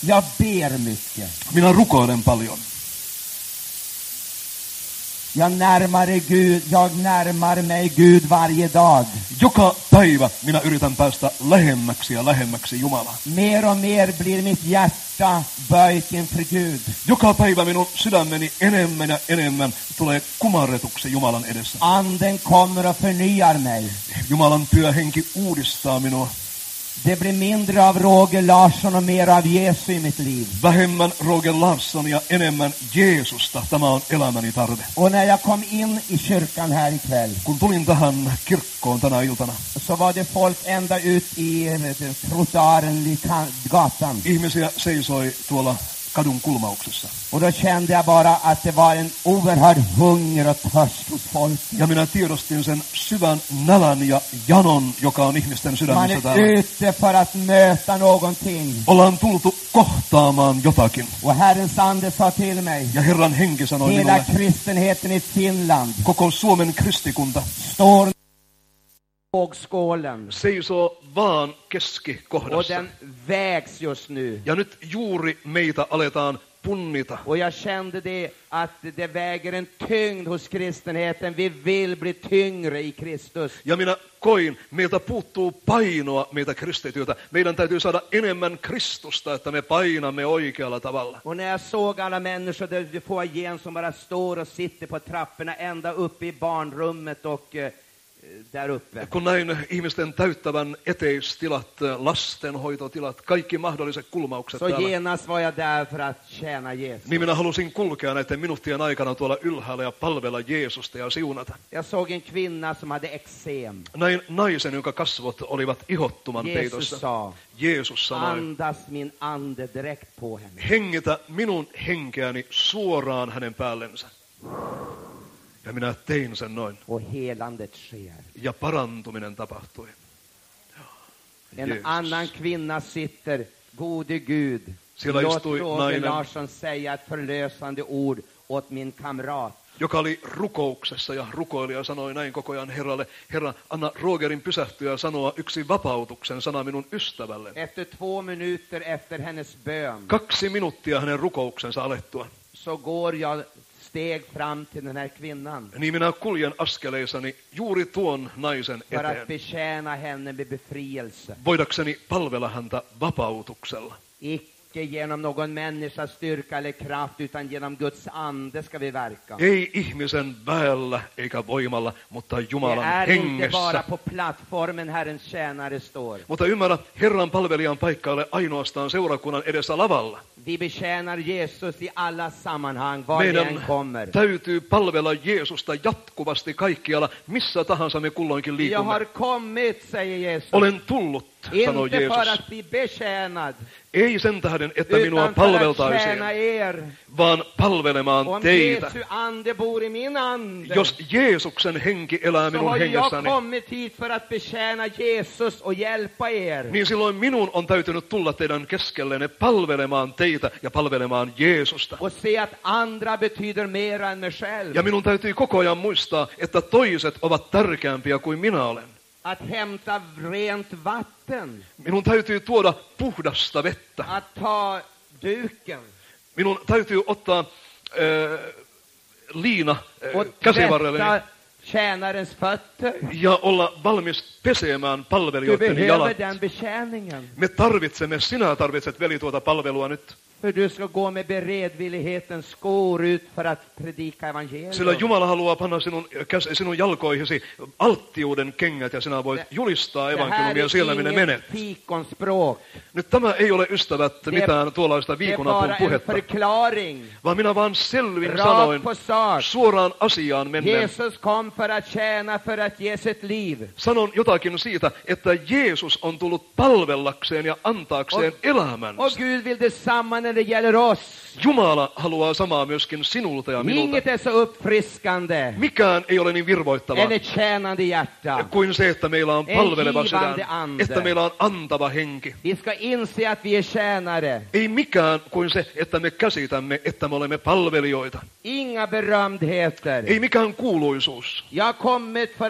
Jag ber mycket. Minä rukoilen paljon. Jag närmar mig Gud varje dag. Joka päivä minä yritän päästä lähemmäksi ja lähemmäksi Jumalaa. Mer och mer blir mitt hjärta böjt inför Gud. Joka päivä minun sydämeni enemmän ja enemmän tulee kumarretuksi Jumalan edessä. Anden kommer och förnyar mig. Jumalan pyhähenki uudistaa minua. Det blir mindre av Roger Larsson och mer av Jesus i mitt liv. Vähemmän Roger Larsson ja enemmän Jeesusta. Tämä on elämäni tarve. Och när jag kom in i kyrkan här ikväll, Kun tulin tähän kirkkoon tänä iltana, så var det folk ända ut i trottoaren vid gatan. ihmisiä seisoi tuolla kadun kulmauksessa. Och då kände jag bara att det var en oerhörd hunger och törst hos folk. Ja minä tiedostin sen syvän nälän ja janon, joka on ihmisten Man sydämissä är täällä. ute för att möta någonting. Ollaan tultu kohtaamaan jotakin. Och Herrens ande sa till mig, Ja Herran henki sanoi hela minulle, kristenheten i Finland koko Suomen kristikunta står i vågskålen. seisoo vaan Och keskikohdassa. den vägs just nu. Ja nyt juuri meitä aletaan punnita. Och jag kände det att det väger en tyngd hos kristenheten. Vi vill bli tyngre i Kristus. Ja minä koin, meiltä puuttuu painoa meitä kristityiltä. Meidän täytyy saada enemmän Kristusta, että me painamme oikealla tavalla. Och när jag såg alla människor där ute på igen som bara står och sitter på trapporna ända uppe i barnrummet och där uppe. Kun näin ihmisten täyttävän eteistilat, lastenhoitotilat, kaikki mahdolliset kulmaukset Så täällä, genast var jag där för att tjäna Jesus. niin minä halusin kulkea näiden minuuttien aikana tuolla ylhäällä ja palvella Jeesusta ja siunata. Jag såg en kvinna som hade eksem. Näin naisen, jonka kasvot olivat ihottuman Jesus peitossa. sa, Jeesus sanoi, andas min ande direkt på henne. hengitä minun henkeäni suoraan hänen päällensä. Ja minä tein sen noin. Och helandet sker. Ja parantuminen tapahtui. En Jeesus. annan kvinna sitter, gode Gud. Siellä Låt istui Roger nainen, Larsson säga ett förlösande ord åt min kamrat. joka oli rukouksessa ja rukoilija sanoi näin koko ajan Herralle, Herra, anna Rogerin pysähtyä ja sanoa yksi vapautuksen sana minun ystävälle. Efter 2 minuter efter hennes bön 2 minuuttia hänen rukouksensa alettua. så går jag steg fram till den här kvinnan Niin minä kuljen askeleissani juuri tuon naisen för att eteen, betjäna henne med befrielse. voidakseni palvella häntä vapautuksella. Icke genom någon människas styrka eller kraft utan genom Guds ande ska vi verka. Ei ihmisen väellä eikä voimalla, mutta Det Jumalan är inte bara hengessä. på plattformen Herrens tjänare står. Mutta ymmärrä, Herran palvelijan paikka ei ole ainoastaan seurakunnan edessä lavalla. Vi betjänar Jesus i alla sammanhang, var vi än Meidän kommer. täytyy palvella Jeesusta jatkuvasti kaikkialla, missä tahansa me kulloinkin Jag liikumme. har kommit, säger Jesus. Olen tullut, sanoi Inte för Jeesus. att bli betjänad, Ei sen tähden, että minua utan för att palveltaisiin, tjäna er. vaan palvelemaan Om teitä. Jesu ande bor i min ande, Jos Jeesuksen henki elää så minun har jag hengessäni, kommit hit för att betjäna Jesus och hjälpa er. niin silloin minun on täytynyt tulla teidän keskellenne palvelemaan teitä ja palvelemaan Jeesusta. Och se att andra betyder mer än mig själv. Ja minun täytyy koko ajan muistaa, että toiset ovat tärkeämpiä kuin minä olen. Att hämta rent vatten. Minun täytyy tuoda puhdasta vettä. Att ta duken. Minun täytyy ottaa liina Och käsivarrelleni tvätta tjänarens fötter. ja olla valmis pesemään Du palvelijoiden behöver jalat. den betjäningen. Sinä tarvitset veli tuota palvelua nyt. För du ska gå med beredvillighetens skor ut för att predika Sillä evangelium. Jumala haluaa panna sinun jalkoihisi alttiuden kengät ja sinä voit julistaa Det här evankeliumia siellä minne är menet. inget fikonspråk. Nyt tämä ei ole ystävät mitään tuollaista Det är viikonapun bara en puhetta, förklaring. vaan minä vaan selvin sanoin Rakt på sak. suoraan asiaan mennen. Jesus kom för att tjäna, för att ge sitt liv. Sanon jotakin siitä, että Jeesus on tullut palvellakseen ja antaakseen elämänsä. Och Gud vill detsamma när det gäller oss. Jumala haluaa samaa myöskin sinulta ja minulta. Inget är så uppfriskande Mikään ei ole niin virvoittavaa än ett tjänande hjärta. kuin se, että meillä on palveleva sydän, ande. että meillä on antava henki. Vi ska inse att vi är tjänare. Ei mikään kuin se, että me käsitämme, että me olemme palvelijoita. Inga berömdheter. Ei mikään kuuluisuus. Jag har kommit för att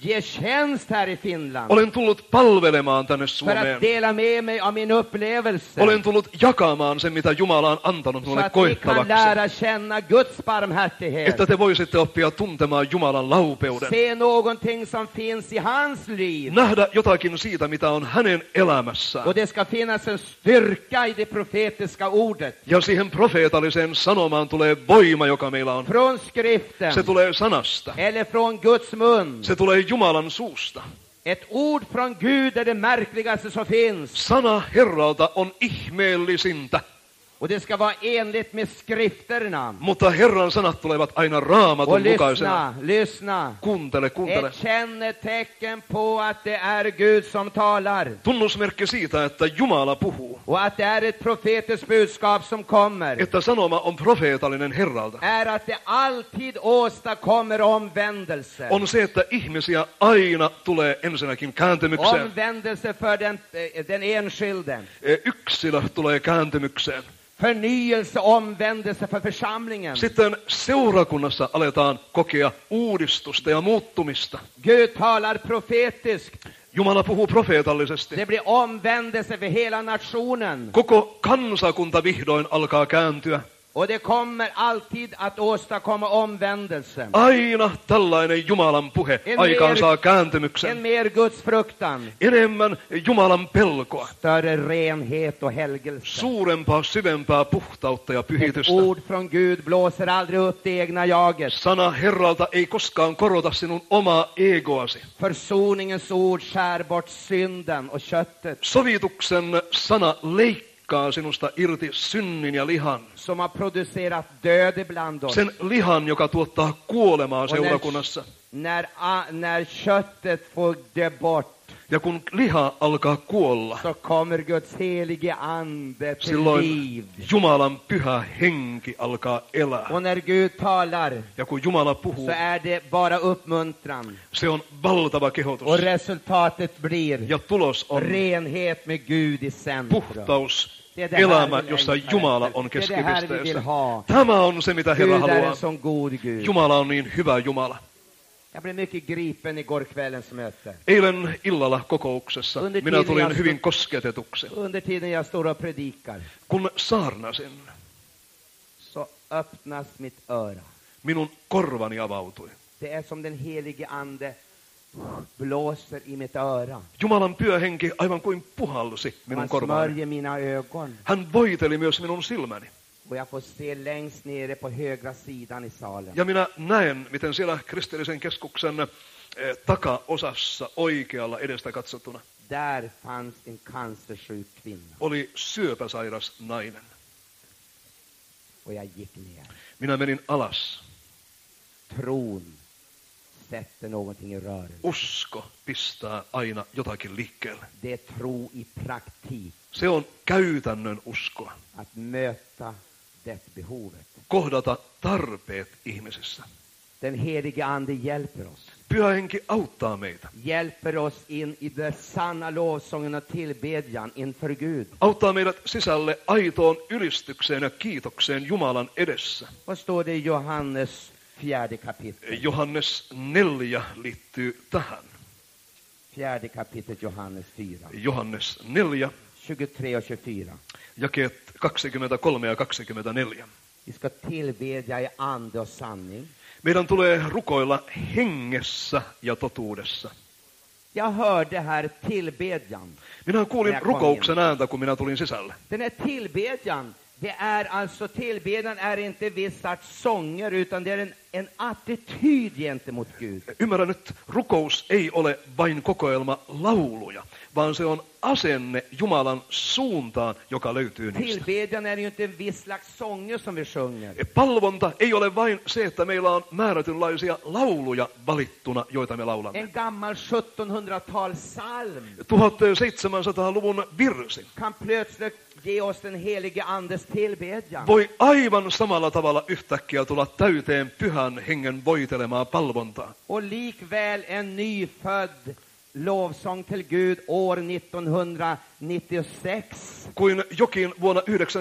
ge tjänst här i Finland. Olen tullut palvelemaan tänne För Suomeen. att dela med mig av min upplevelse. Olen tullut jakamaan sen, mitä Jumala on antanut Så minulle att ni kan koettavaksi. lära känna Guds barmhärtighet. Että te voisitte oppia tuntemaan Jumalan laupeuden. Se någonting som finns i hans liv. Nähdä jotakin siitä, mitä on hänen elämässään. Och det ska finnas en styrka i det profetiska ordet. Ja siihen profeetalliseen sanomaan tulee voima, joka meillä on. Från skriften. Se tulee sanasta. Eller från Guds mun. Se tulee Jumalan suusta. Ett ord från Gud är det märkligaste som finns. Sana Herralta on ihmeellisintä. Och det ska vara enligt med skrifterna. Mutta Herran sanat tulevat aina Och Raamatun mukaisena. lyssna. Kuuntele. Ett kännetecken på att det är Gud som talar. Tunnusmerkki siitä, että Jumala puhuu. Och att det är ett profetiskt budskap som kommer. Että sanoma on profeetallinen Herralta. Är att det alltid åstadkommer omvändelse. On se, että ihmisiä aina tulee ensinnäkin kääntymykseen. Omvändelse för den enskilde. Yksilö tulee kääntymykseen. Förnyelse, omvändelse för församlingen. Sitten seurakunnassa aletaan kokea uudistusta ja muuttumista. Gud talar profetiskt. Jumala puhuu profeetallisesti. Det blir omvändelse för hela nationen. Koko kansakunta vihdoin alkaa kääntyä. Och det kommer alltid att åstadkomma omvändelse. Aina tällainen Jumalan puhe aikaansaa En kääntymyksen. mer Guds fruktan. Enemmän Jumalan pelkoa. Större renhet och helgelse. Suurempaa, syvempää puhtautta ja Ett pyhitystä. ord från Gud blåser aldrig upp det egna jaget. Sana Herralta ei koskaan korota sinun omaa egoasi. Försoningens ord skär bort synden och köttet. Sovituksen sana leikkaa sinusta irti synnin ja lihan. Som har producerat död ibland oss. Sen lihan, joka tuottaa kuolemaa seurakunnassa. När köttet får dö bort. Ja kun liha alkaa kuolla, Så kommer Guds helige ande till silloin liv. Jumalan pyhä henki alkaa elää. Och när Gud talar Ja kun Jumala puhuu, så är det bara uppmuntran. se on valtava kehotus. Och resultatet blir Ja tulos on renhet med Gud i centrum. puhtaus, Det är det här elämä, vi jossa längtar Jumala efter. on Det är det här vi vill keskipisteessä. ha. Tämä on se, mitä Herra Gud är haluaa. en sån god Gud. Jumala on niin hyvä Jumala. Jag blev mycket gripen igår kvällens möte. Eilen illalla kokouksessa minä tulin hyvin kosketetuksi. Under tiden jag står och predikar Kun saarnasin, så öppnas mitt öra. minun korvani avautui. Det är som den helige ande blåser i mitt öra. Jumalan pyöhenki aivan kuin puhalsi minun Han korvaani. smörjer mina ögon. Hän voiteli myös minun silmäni. Och jag får se längst nere på högra sidan i salen. Ja minä näen, miten siellä kristillisen keskuksen takaosassa oikealla edestä katsottuna Där fanns en cancersjuk kvinna. oli syöpäsairas nainen. Och jag gick ner. Minä menin alas. Tron sätter någonting i rörelse. Usko pistää aina jotakin liikkeelle. Det är tro i praktik. Se on käytännön uskoa. Att möta det behovet. Kohdata tarpeet ihmisissä. Den helige ande hjälper oss. Pyhä henki auttaa meitä. Hjälper oss in i den sanna lovsången och tillbedjan inför Gud. Auttaa meidät sisälle aitoon ylistykseen ja kiitokseen Jumalan edessä. Vad står det i Johannes 4 kapitel? Johannes 4 liittyy tähän. 4 kapitel Johannes 4. Johannes 4, 23 och 24. jakeet 23 ja 24. Vi ska tillbedja i ande och sanning. Meidän tulee rukoilla hengessä ja totuudessa. Jag hörde här tillbedjan. Minä kuulin rukouksen ääntä, kun minä tulin sisälle. Den här tillbedjan, det är alltså tillbedjan är inte vissa sånger utan det är en attityd gentemot Gud. Ymmärrä nyt, rukous ei ole vain kokoelma lauluja, vaan se on asenne Jumalan suuntaan, joka löytyy niistä. Tillbedjan är ju inte en viss slags sånger som vi sjunger. Palvonta ei ole vain se, että meillä on määrätynlaisia lauluja valittuna, joita me laulamme. En gammal 1700-tal psalm 1700-luvun virsi kan plötsligt ge oss den helige andes tillbedjan. voi aivan samalla tavalla yhtäkkiä tulla täyteen pyhän hengen voitelemaa palvontaa. Och likväl en nyfödd lovsång till Gud år 1996. kuin jokin vuonna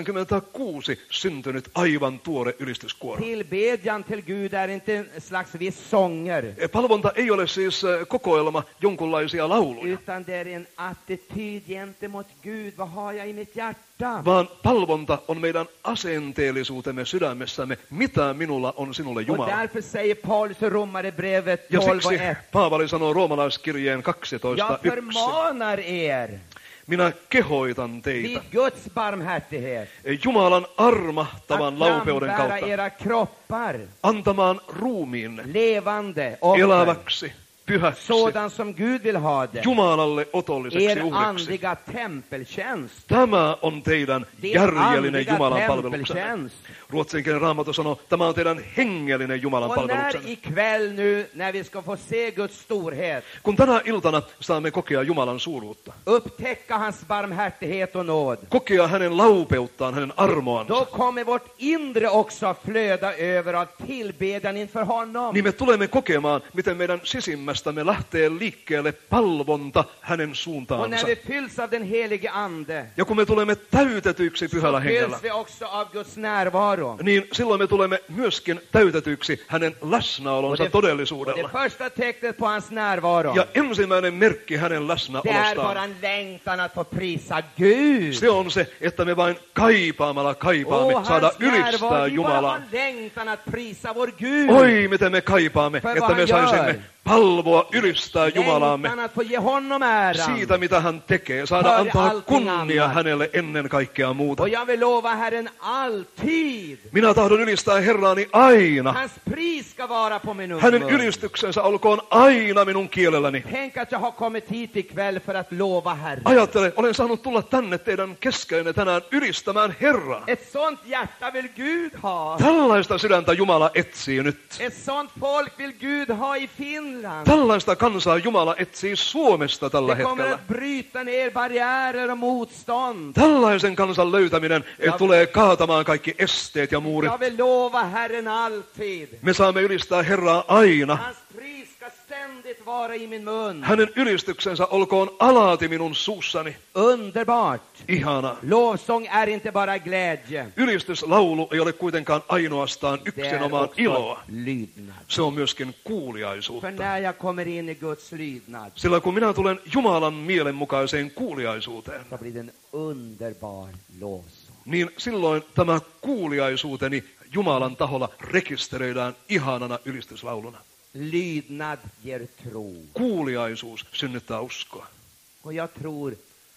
1996 syntynyt aivan tuore ylistyskuoro. Tillbedjan till Gud är inte en slags viss sånger, Palvonta ei ole siis kokoelma jonkunlaisia lauluja, utan det är en attityd gentemot Gud. Vad har jag i mitt hjärta? vaan palvonta on meidän asenteellisuutemme sydämessämme. Mitä minulla on sinulle, Och Jumala? därför säger Paulus i Romarbrevet Ja 12 och siksi 1. Paavali sanoo roomalaiskirjeen Jag 12.1. förmanar er Minä kehoitan vid teitä Guds barmhärtighet Jumalan att armahtavan laupeuden frambära kautta era kroppar antamaan ruumiinne levande offer, eläväksi, pyhäksi, sådan som Gud vill ha det. Jumalalle otolliseksi Er uhriksi. andliga tempeltjänst. Tämä on teidän Din järjellinen andliga Jumalan palveluksenne. tempeltjänst. Ruotsinkielinen Raamattu sanoo, tämä on teidän hengellinen Jumalan Och när palveluksenne. ikväll nu, när vi ska få se Guds storhet, Kun tänä iltana saamme kokea Jumalan suuruutta, upptäcka hans barmhärtighet och nåd, kokea hänen laupeuttaan, hänen armoansa, då kommer vårt inre också flöda över av tillbedjan inför honom. niin me tulemme kokemaan, miten meidän sisimmästämme lähtee liikkeelle palvonta hänen Och suuntaansa. när vi fylls av den helige ande, Ja kun me tulemme täytetyiksi pyhällä så hengellä, fylls vi också av Guds närvaro. niin silloin me tulemme myöskin täytetyiksi hänen läsnäolonsa Och det todellisuudella. första tecknet på hans närvaro, Ja ensimmäinen merkki hänen det är bara läsnäolostaan, en längtan att få prisa Gud. se on se, että me vain kaipaamme saada Hans ylistää närvaro, vi bara Jumalaa. har längtan att prisa vår Gud. Oi, miten me kaipaamme, För että vad me han saisimme gör. palvoa, ylistää Jumalaamme Längtan att få ge honom äran. siitä, mitä hän tekee, saada Före antaa allting kunnia annat. hänelle ennen kaikkea muuta. Och jag vill lova Herren alltid. Minä tahdon ylistää Herraani aina. Hans pris ska vara på min Hänen mun. ylistyksensä olkoon aina minun kielelläni. Tänk att jag har kommit hit ikväll för att lova Herren. Ajattele, olen saanut tulla tänne teidän keskeenne tänään ylistämään Herraa. Ett sånt hjärta vill Gud ha. Tällaista sydäntä Jumala etsii nyt. Ett sånt folk vill Gud ha i Finland. Tällaista kansaa Jumala etsii Suomesta tällä Det kommer hetkellä. att bryta ner barriärer och motstånd. Tällaisen kansan löytäminen tulee kaatamaan kaikki esteet ja muurit. Jag vill lova Herren alltid. Me saamme ylistää Herraa aina. Hans pris ska ständigt vara i min mun. Hänen ylistyksensä olkoon alati minun suussani. Underbart. Ihana. Lovsång är inte bara glädje. Ylistyslaulu ei ole kuitenkaan ainoastaan Det är yksinomaan också iloa. lydnad. Se on myöskin För kuuliaisuutta. när jag kommer in i Guds lydnad, Sillä kun minä tulen Jumalan mielenmukaiseen kuuliaisuuteen, så blir det en underbar lovsång. niin silloin tämä kuuliaisuuteni Jumalan taholla rekisteröidään ihanana ylistyslauluna. Lydnad ger tro. Kuuliaisuus synnyttää uskoa. Och jag tror,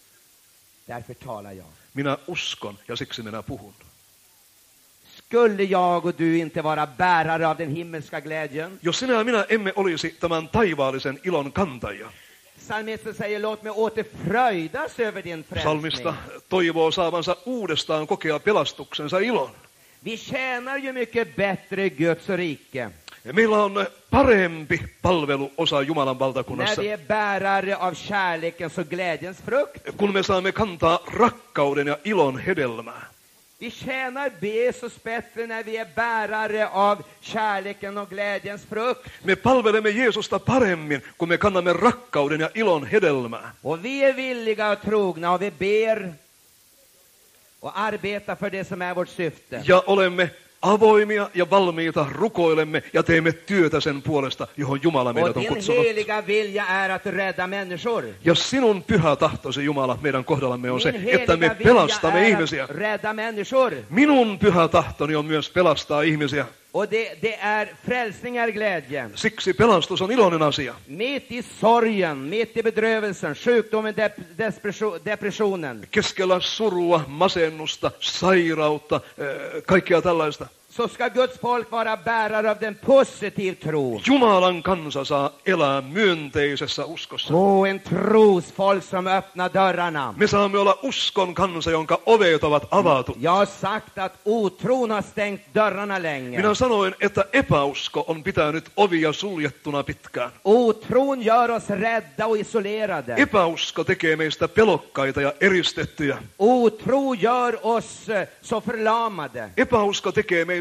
därför talar jag. Minä uskon ja siksi minä puhun. Skulle jag och du inte vara bärare av den himmelska glädjen? Jos sinä ja minä emme olisi tämän taivaallisen ilon kantajia, Psalmisten säger, låt mig åter fröjdas över din psalmista frälsning. toivoo saavansa uudestaan kokea pelastuksensa ilon. Vi tjänar ju mycket bättre i Guds rike Ja meillä on parempi palvelu osa Jumalan när valtakunnassa, vi är bärare av kärlekens och glädjens frukt. kun me saamme kantaa rakkauden ja ilon hedelmää. Vi tjänar Jesus bättre när vi är bärare av kärleken och glädjens frukt. Me palvelemme Jeesusta paremmin, kun me kannamme rakkauden ja ilon hedelmää. Och vi är villiga och trogna och vi ber och arbetar för det som är vårt syfte. Ja olemme avoimia ja valmiita, rukoilemme ja teemme työtä sen puolesta, johon Jumala Och meidät on din kutsunut. heliga vilja är att rädda människor. Ja sinun pyhä tahtosi, Jumala, meidän kohdallamme on se, Min että me heliga vilja pelastamme är ihmisiä. att rädda människor. Minun pyhä tahtoni on myös pelastaa ihmisiä. Och det är frälsning är glädje. Siksi pelastus on iloinen asia. Mitt i sorgen, mitt i bedrövelsen, sjukdomen, depressionen, Keskellä surua, masennusta, sairautta, kaikkea tällaista. så ska Guds folk vara bärare av den positiv tro. Jumalan kansa saa elää myönteisessä uskossa. En trosfolk som öppnar dörrarna. Me saamme olla uskon kansa, jonka ovet ovat avatut. Jag har sagt att otron har stängt dörrarna länge. Minä sanoin, että epäusko on pitänyt ovia suljettuna pitkään. Otron gör oss rädda och isolerade. Epäusko tekee meistä pelokkaita ja eristettyjä. Otro gör oss så förlamade. Epäusko tekee meistä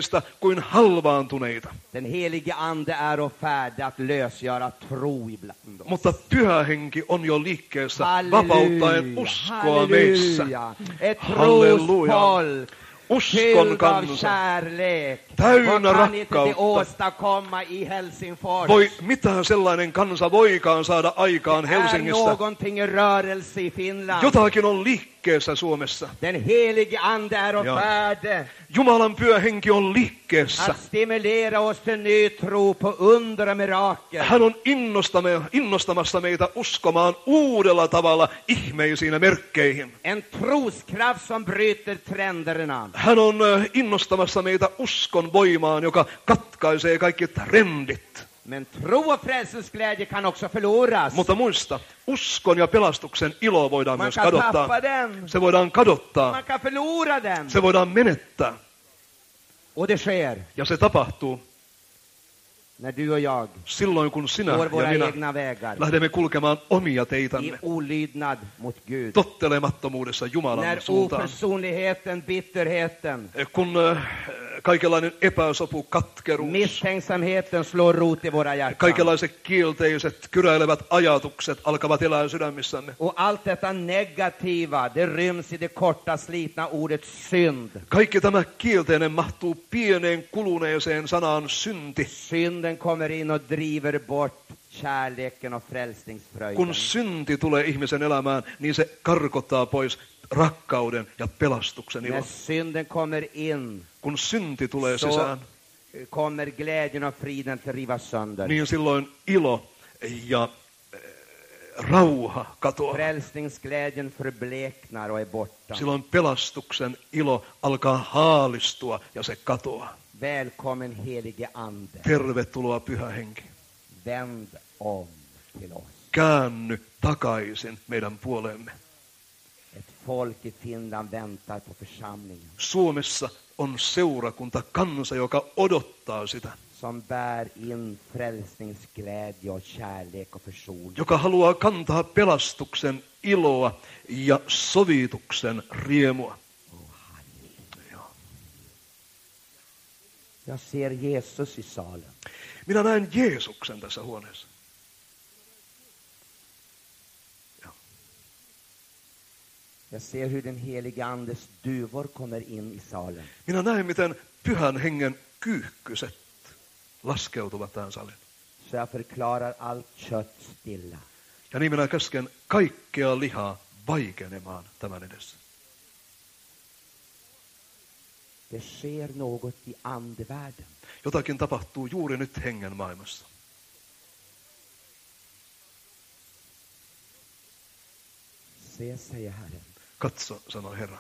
meistä kuin halvaantuneita. Den helige ande är och färdig att lösgöra tro ibland oss. Mutta Pyhä Henki on jo liikkeessä vapauttaen uskoa meissä. Halleluja. Ett Halleluja. trosfolk. Uskon Fylld av kansa. kärlek. Täynnä Vad kan inte det rakkautta. åstadkomma i Helsingfors? Mitä sellainen kansa voikaan saada aikaan Är Helsingissä? någonting i rörelse i Finland. Jotakin on liikkeessä Suomessa. Den helige ande är och Ja. färdig Jumalan Pyhä Henki on liikkeessä. att stimulera oss till ny tro på under och mirakel. Hän on innostamassa meitä uskomaan uudella tavalla ihmeisiin ja merkkeihin. En troskraft som bryter trenderna. Hän on innostamassa meitä uskon voimaan, joka katkaisee kaikki trendit. Men tro och frälsningsglädje kan också förloras. Mutta muista, uskon ja pelastuksen ilo voidaan Man myös kan kadottaa. tappa den. Se voidaan kadottaa. Man kan förlora den. Se voidaan menettää. Och det sker Ja se tapahtuu när du och jag silloin, kun sinä går ja våra minä egna vägar lähdemme kulkemaan omia i teitämme olydnad mot Gud. tottelemattomuudessa Jumalan När suuntaan. oförsonligheten, bitterheten, Kun kaikenlainen epäsopu, katkeruus, misstänksamheten slår rot i våra hjärtan. kaikenlaiset kielteiset, kyräilevät ajatukset alkavat elää sydämissämme. Och allt detta negativa, det ryms i det korta slitna ordet synd. Kaikki tämä kielteinen mahtuu pieneen kuluneeseen sanaan synti. Synden kommer in och driver bort kärleken och frälsningsfröjden. Kun synti tulee ihmisen elämään, niin se karkottaa pois rakkauden ja pelastuksen När ilon. synden kommer in Kun synti tulee så sisään, kommer glädjen och friden att rivas sönder. niin silloin ilo ja rauha katoaa. Frälsningsglädjen förbleknar och är borta. Silloin pelastuksen ilo alkaa haalistua ja se katoaa. Välkommen helige ande. Tervetuloa Pyhä Henki. Vänd om till oss. Käänny takaisin meidän puoleemme. Ett folk i Finland väntar på församlingen Suomessa on seurakunta, kansa, joka odottaa sitä. som bär in frälsningsglädje och kärlek och försoning. Joka haluaa kantaa pelastuksen iloa ja sovituksen riemua. Joo. Jag ser Jesus i salen. Minä näen Jeesuksen tässä huoneessa. Jag ser hur den helige andes duvor kommer in i salen. Minä näen, miten Pyhän Hengen kyyhkyset laskeutuvat tähän saliin. Så jag förklarar allt kött stilla. Ja niin minä käsken kaikkea lihaa vaikenemaan tämän edessä. Det sker något i andevärlden. Jotakin tapahtuu juuri nyt hengen maailmassa. Se, säger Herren. Katso, sanoi Herra.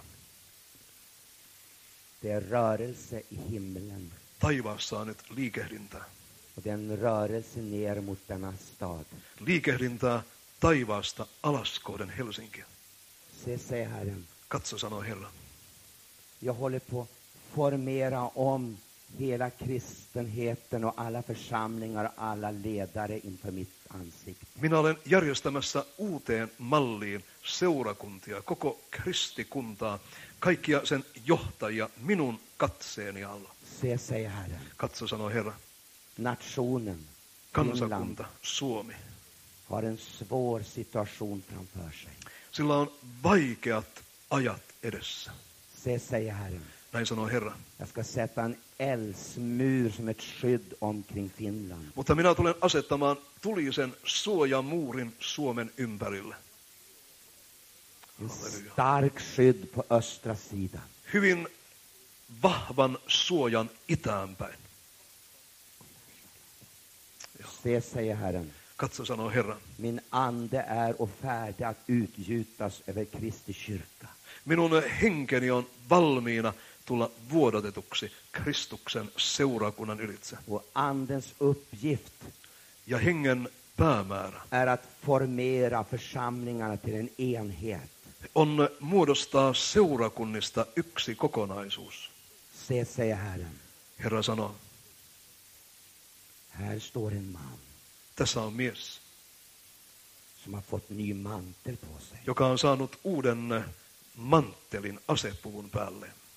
Det är rörelse i himlen. Taivaassa on nyt liikehdintää. Och det är en rörelse ner mot denna stad. Liikehdintää taivaasta alas kohden Helsinkiä. Se, säger Herren. Katso, sanoi Herra. Jag håller på att formera om hela kristenheten och alla församlingar och alla ledare inför mitt ansikte. Minä olen järjestämässä uuteen malliin seurakuntia, koko kristikuntaa, kaikkia sen johtajia minun katseeni alla. Se, säger Herren. Katso, sanoi Herra. Nationen, Finland, Kansakunta, Suomi. har en svår situation framför sig. Sillä on vaikeat ajat edessä. Se, säger Herren. Näin sanoi Herra. Jag ska sätta en eldsmur som ett skydd omkring Finland. Mutta minä tulen asettamaan tulisen suojamuurin Suomen ympärille. En Halleluja. stark skydd på östra sidan. Hyvin vahvan suojan itäänpäin. Se, säger Herren. Katso, sanoo Herra. Min ande är och färdig att utgjutas över Kristi kyrka. Minun henkeni on valmiina tulla vuodatetuksi Kristuksen seurakunnan ylitse. Och andens uppgift Ja hengen päämäärä är att formera församlingarna till en enhet. on muodostaa seurakunnista yksi kokonaisuus. Se, säger Herren. Herra sanoo, Här står en man tässä on mies, som har fått ny mantel på sig. joka on saanut uuden manttelin asepuvun päälle.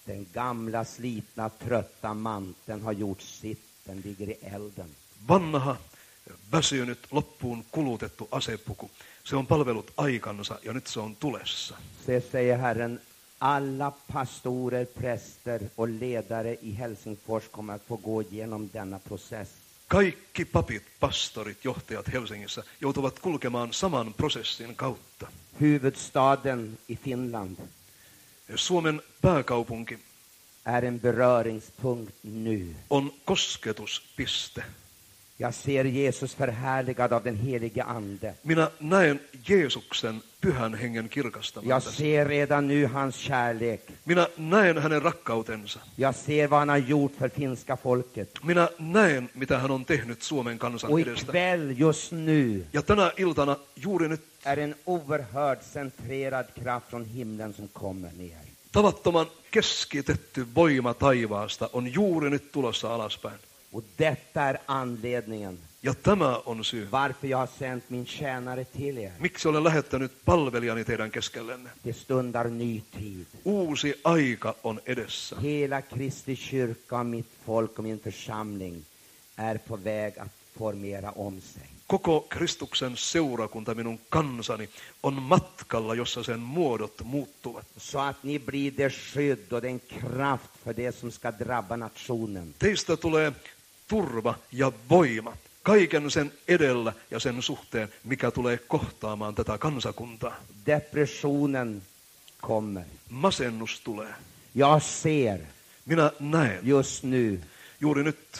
Den gamla slitna trötta manteln har gjort sitt. Den ligger i elden. Vanha, väsynyt, loppuun kulutettu asepuku, se on palvellut aikansa ja nyt se on tulessa. Se säger Herren, alla pastorer, präster och ledare i Helsingfors kommer att få gå igenom denna process. Kaikki papit, pastorit, johtajat Helsingissä joutuvat kulkemaan saman prosessin kautta. Huvudstaden i Finland Suomen pääkaupunki är en beröringspunkt nu. on kosketuspiste. Jag ser Jesus förhärligad av den helige ande. Minä näen Jeesuksen pyhän hengen kirkastaman Jag tässä. ser redan nu hans kärlek. Minä näen hänen rakkautensa. Jag ser vad han har gjort för finska folket. Minä näen, mitä hän on tehnyt Suomen kansan Och edestä. ikväll, just nu, Ja tänä iltana juuri nyt är en oerhörd centrerad kraft från himlen som kommer ner. tavattoman keskitetty voima taivaasta on juuri nyt tulossa alaspäin. Och detta är anledningen Ja tämä on syy. varför jag har sänt min tjänare till er. Miksi olen lähettänyt palvelijani teidän keskellenne? Det stundar ny tid. Uusi aika on edessä. Hela Kristi kyrka, mitt folk och min församling är på väg att formera om sig. Koko Kristuksen seurakunta, minun kansani, on matkalla, jossa sen muodot muuttuvat. Så att ni blir det skydd och den kraft för det som ska drabba nationen. Teistä tulee turva ja voima kaiken sen edellä ja sen suhteen, mikä tulee kohtaamaan tätä kansakuntaa. Depressionen kommer. Masennus tulee. Jag ser Minä näen just nu, juuri nyt.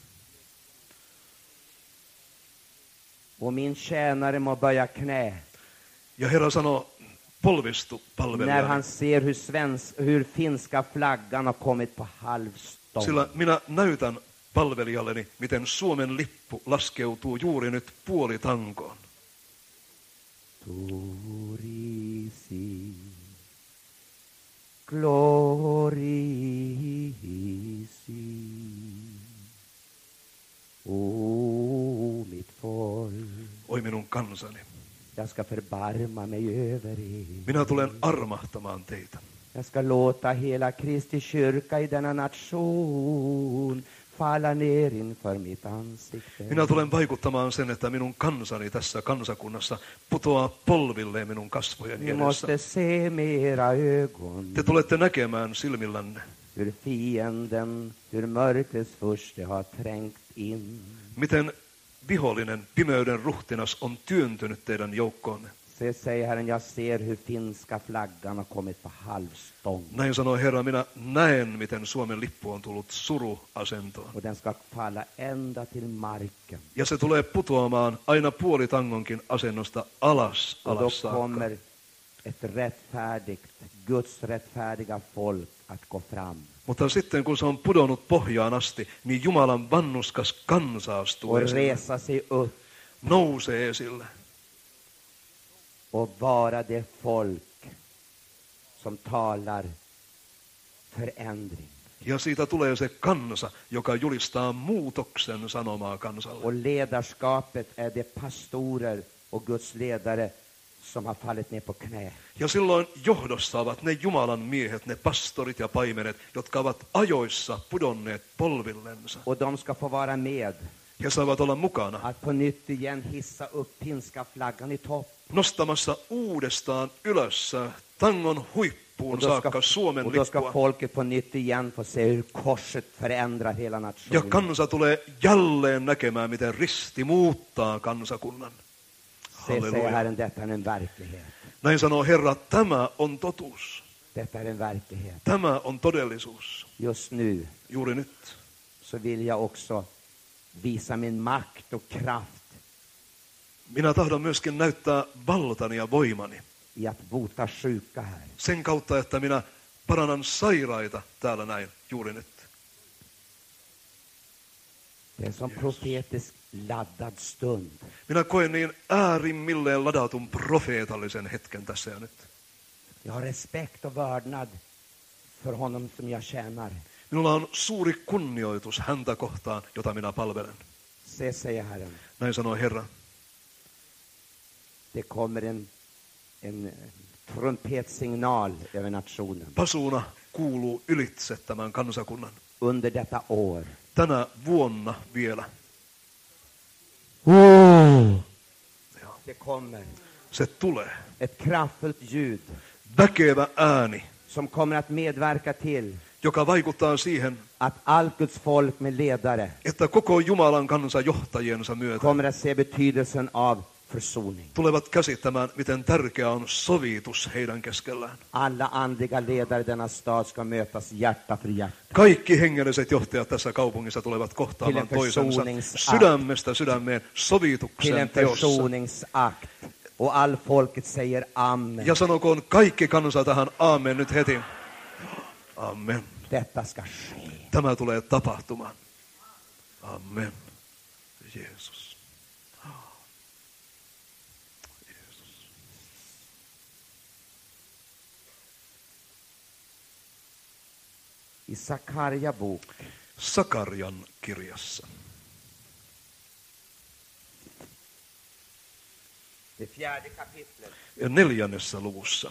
och min tjänare må böja knä Ja Herra sanoo, polvistu när palvelijani. han ser hur finska flaggan har kommit på halvstång. Sillä minä näytän palvelijalleni, miten Suomen lippu laskeutuu juuri nyt puolitankoon. Glorisi, glorisi, o mitt folk. Oi minun kansani, Jag ska förbarma mig över er. minä tulen armahtamaan teitä. Jag ska låta hela Kristi kyrka i denna nation falla ner inför mitt ansikte. Minä tulen vaikuttamaan sen, että minun kansani tässä kansakunnassa putoaa polvilleen minun kasvojen Ni edessä. måste se med era ögon Te tulette näkemään silmillänne, hur fienden, hur mörkrets furste har trängt in. miten vihollinen, pimeyden ruhtinas on työntynyt teidän joukkoonne. Se säger Herren, jag ser hur finska flaggan har kommit på halvstång. Näin sanoi Herra, minä näen, miten Suomen lippu on tullut suruasentoon. Och den ska falla ända till marken. Ja se tulee putoamaan aina puolitangonkin asennosta alas Och då saakka. kommer ett rättfärdigt, Guds rättfärdiga folk att gå fram. Mutta sitten kun se on pudonnut pohjaan asti, niin Jumalan vannuskas kansa astuu Och esille, resa sig upp nousee esille. och vara det folk som talar förändring. Ja siitä tulee se kansa, joka julistaa muutoksen sanomaa kansalle. Och ledarskapet är det pastorer och Guds ledare som har fallit ner på knä. Ja silloin johdossa ovat ne Jumalan miehet, ne pastorit ja paimenet, jotka ovat ajoissa pudonneet polvillensa. Och de ska få vara med He saavat olla mukana att på nytt igen hissa upp finska flaggan i topp. nostamassa uudestaan ylös tangon huippuun saakka Suomen Och då ska lippua. folket på nytt igen få se hur korset förändrar hela Ja nationen. kansa tulee jälleen näkemään, miten risti muuttaa kansakunnan. Se säger Halleluja. Herren, detta är en verklighet. Näin sanoo Herra, tämä on totuus. Detta är en verklighet. Tämä on todellisuus. Just nu Juuri nyt. så vill jag också visa min makt och kraft Minä tahdon myöskin näyttää valtani ja voimani i att bota sjuka här. sen kautta, että minä parannan sairaita täällä näin juuri nyt. Det är en sån profetisk laddad stund. Minä koen niin äärimmilleen ladatun profeetallisen hetken tässä ja nyt. Jag har respekt och vördnad för honom som jag tjänar. Minulla on suuri kunnioitus häntä kohtaan, jota minä palvelen. Se säger Herren. Näin sanoo Herra. Det kommer en trumpetsignal över nationen. Pasuuna kuuluu ylitse tämän kansakunnan. under detta år. Tänä vuonna vielä. Det kommer Se tulee. ett kraftfullt ljud Väkevä ääni, som kommer att medverka till joka vaikuttaa siihen, att allt Guds folk med ledare että koko Jumalan kansa johtajiensa myötä kommer att se betydelsen av försoning. tulevat käsittämään, miten tärkeä on sovitus heidän keskellään. Alla andliga ledare i denna stad ska mötas hjärta för hjärta. Kaikki hengelliset johtajat tässä kaupungissa tulevat kohtaamaan toisensa sydämestä sydämeen Till sovituksen en teossa. försoningsakt. Och all folket säger amen. Ja sanokoon kaikki kansa tähän aamen nyt heti. Amen. Detta ska ske. Tämä tulee tapahtumaan. Amen. Jeesus. Jeesus. I Sakarja bok Sakarian kirjassa. det 4:e kapitlet 4. luvussa.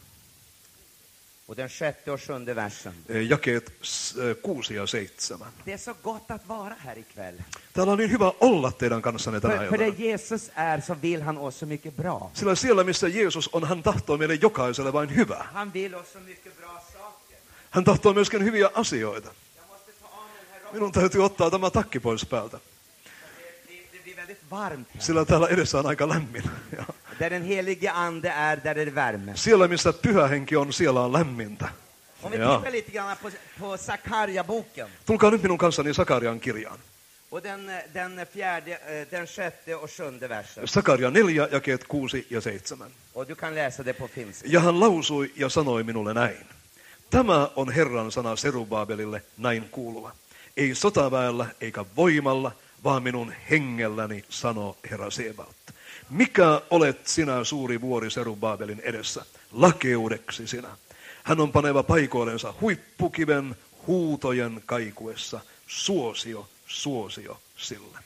och den 6:e och 7:e versen. Jakeet 6 ja 7. Det är så gott att vara här ikväll. Täällä on niin hyvä olla teidän kanssanne tänä För där iltana. Jesus är så vill han oss så mycket bra. Sillä siellä, missä Jeesus on, hän tahtoo meille jokaiselle vain hyvää. Han vill oss så mycket bra saker. Hän tahtoo myöskin hyviä asioita. Jag måste ta av den här rocken. Minun täytyy ottaa tämä takki pois päältä. Det blir väldigt varmt här. Sillä täällä edessä on aika lämmin. Ja Där den helige ande är, där är det värme. siellä, missä pyhä henki on, siellä on lämmintä. Om vi Ja. tittar lite grann på Sakarja-boken. Tulkaa nyt minun kanssani Sakarian kirjaan. Och den 6:e och 7:e versen. Sakaria 4, jakeet 6 ja 7. Och du kan läsa det på finska. Ja hän lausui ja sanoi minulle näin. Tämä on Herran sana Serubaabelille näin kuuluva. Ei sotaväellä eikä voimalla, vaan minun hengelläni, sanoo Herra Sebaot. Mikä olet sinä, suuri vuori Serubaabelin edessä? Lakeudeksi sinä. Hän on paneva paikoillensa huippukiven huutojen kaikuessa. Suosio, suosio sille.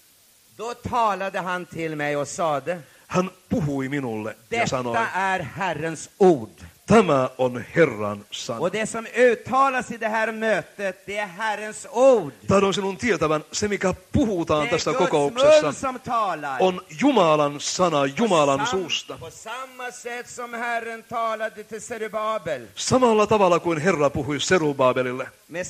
Då talade han till mig och sade: Hän puhui minulle ja sanoi, detta är Herrens ord. tämä on Herran sana. Och det som uttalas i det här mötet, det är Herrens ord. Tahdon sinun tietävän, se mikä puhutaan Det tässä är Guds kokouksessa mun som talar. on Jumalan sana Jumalan suusta. På samma sätt som Herren talade till Zerubabel. Samalla tavalla kuin Herra puhui Serubaabelille. Med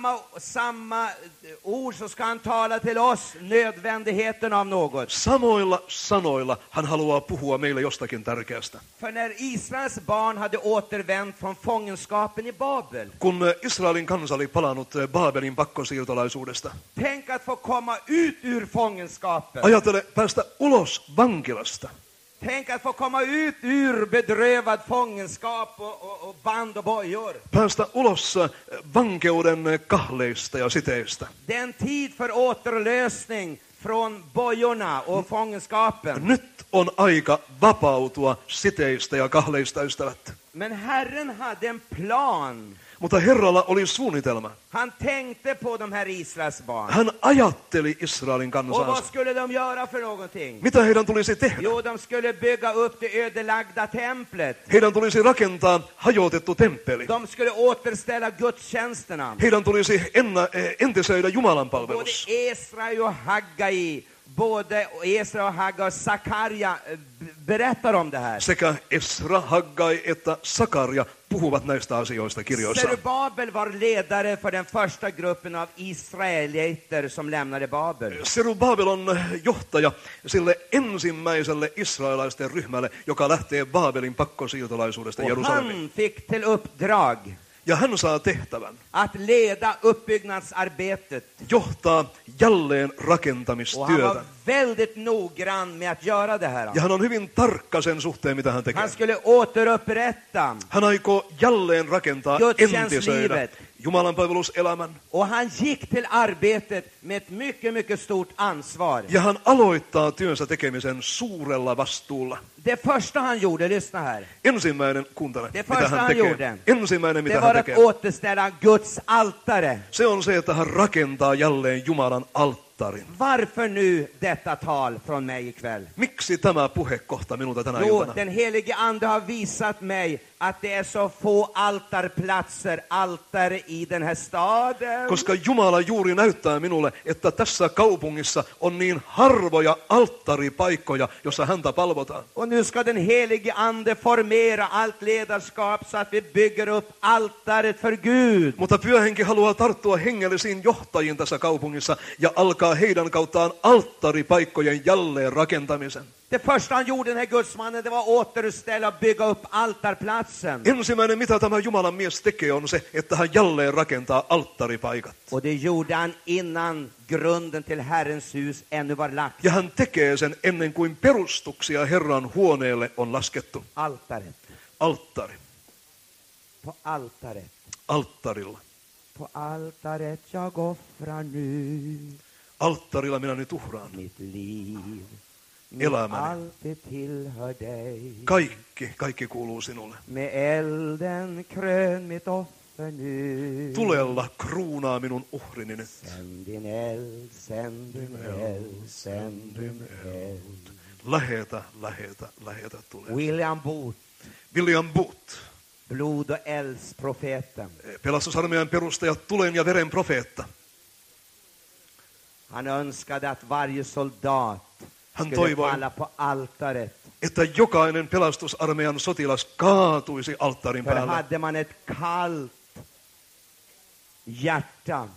samma ord så ska han tala till oss nödvändigheten av något. Samoilla sanoilla hän haluaa puhua meille jostakin tärkeästä. För när Israels barn hade återvänt från fångenskapen i Babel. Kun Israelin kansa oli palannut Baabelin pakkosiirtolaisuudesta. Tänk att få komma ut ur fångenskapen. Ajatele päästä ulos vankilasta. Tänk att få komma ut ur bedrövad fångenskap och band och bojor. Päästä ulos vankeuden kahleista ja siteistä. Den tid för återlösning från bojorna och fångenskapen. Nyt on aika vapautua siteistä ja kahleista, ystävät. Men Herren hade en plan. Mutta Herralla oli suunnitelma. Han tänkte på de här Israels barn. Hän ajatteli Israelin Och vad kansansa. skulle de göra för någonting? Mitä heidän tulisi tehdä? Jo, de skulle bygga upp det ödelagda templet. Heidän tulisi rakentaa hajotettu temppeli. De skulle återställa gudstjänsterna. Heidän tulisi entisöidä Jumalan Både palvelus. Esra och Haggai, både Esra och Haggai och Sakarja berättar om det här. Sekä Esra, Haggai että Sakaria puhuvat näistä asioista kirjoissa. Zerubabel var ledare för den första gruppen av israeliter som lämnade Babel. Zerubabel on johtaja sille ensimmäiselle israelaisten ryhmälle, joka lähtee Baabelin pakkosiirtolaisuudesta Och Jerusalemiin. han fick till uppdrag Ja hän saa tehtävän att leda uppbyggnadsarbetet. johtaa jälleen Och han rakentamistyötä. var väldigt noggrann med att göra det här. Ja hän on hyvin tarkka sen suhteen, mitä hän tekee. Han skulle återupprätta. Hän aikoo jälleen rakentaa entisöidä Gudstjänstlivet. Jumalan palveluselämän. Och han gick till arbetet med ett mycket stort ansvar. Ja hän aloittaa työnsä tekemisen suurella vastuulla. Det första han gjorde, lyssna här. Ensimmäinen, kuuntele, Det mitä första hän han tekee. gjorde, Ensimmäinen, det mitä var hän att tekee, återställa Guds altare. se on se, että hän rakentaa jälleen Jumalan alttarin. Varför nu detta tal från mig ikväll? Miksi tämä puhe kohta minulta tänä Jo, iltana? den helige ande har visat mig att det är så få altarplatser, altare i den här staden. Koska Jumala juuri näyttää minulle, että tässä kaupungissa on niin harvoja alttaripaikkoja, jossa häntä palvotaan. Och nu ska den helige ande formera allt ledarskap så att vi bygger upp altaret för Gud. Mutta Pyhähenki haluaa tarttua hengellisiin johtajiin tässä kaupungissa ja alkaa heidän kauttaan alttaripaikkojen jälleen rakentamisen. Det första han gjorde, den här gudsmannen, det var återställa och bygga upp altarplatsen. Ensimmäinen, mitä tämä Jumalan mies tekee, on se, että hän jälleen rakentaa alttaripaikat. Och det gjorde han innan grunden till Herrens hus ännu var lagt. Ja hän tekee sen ennen kuin perustuksia Herran huoneelle on laskettu. Altaret. Alttari. På altaret. Alttarilla. På altaret jag offrar nu. Alttarilla minä nyt uhraan. Mitt liv. Elämäni. Alltid tillhör dig. Kaikki kuuluu sinulle. Med elden krön mitt offer nu. Tulella kruunaa minun uhrini nyt. Sänd din eld, sänd din eld, sänd din eld. Lähetä tulee. William William Booth, blod- och eldsprofeten. pelastusarmeijan perustaja, tulen ja veren profeetta. Han önskade att varje soldat Han skulle toivoi, falla på altaret. että jokainen pelastusarmeijan sotilas kaatuisi alttarin För päälle. hade man ett kallt hjärta,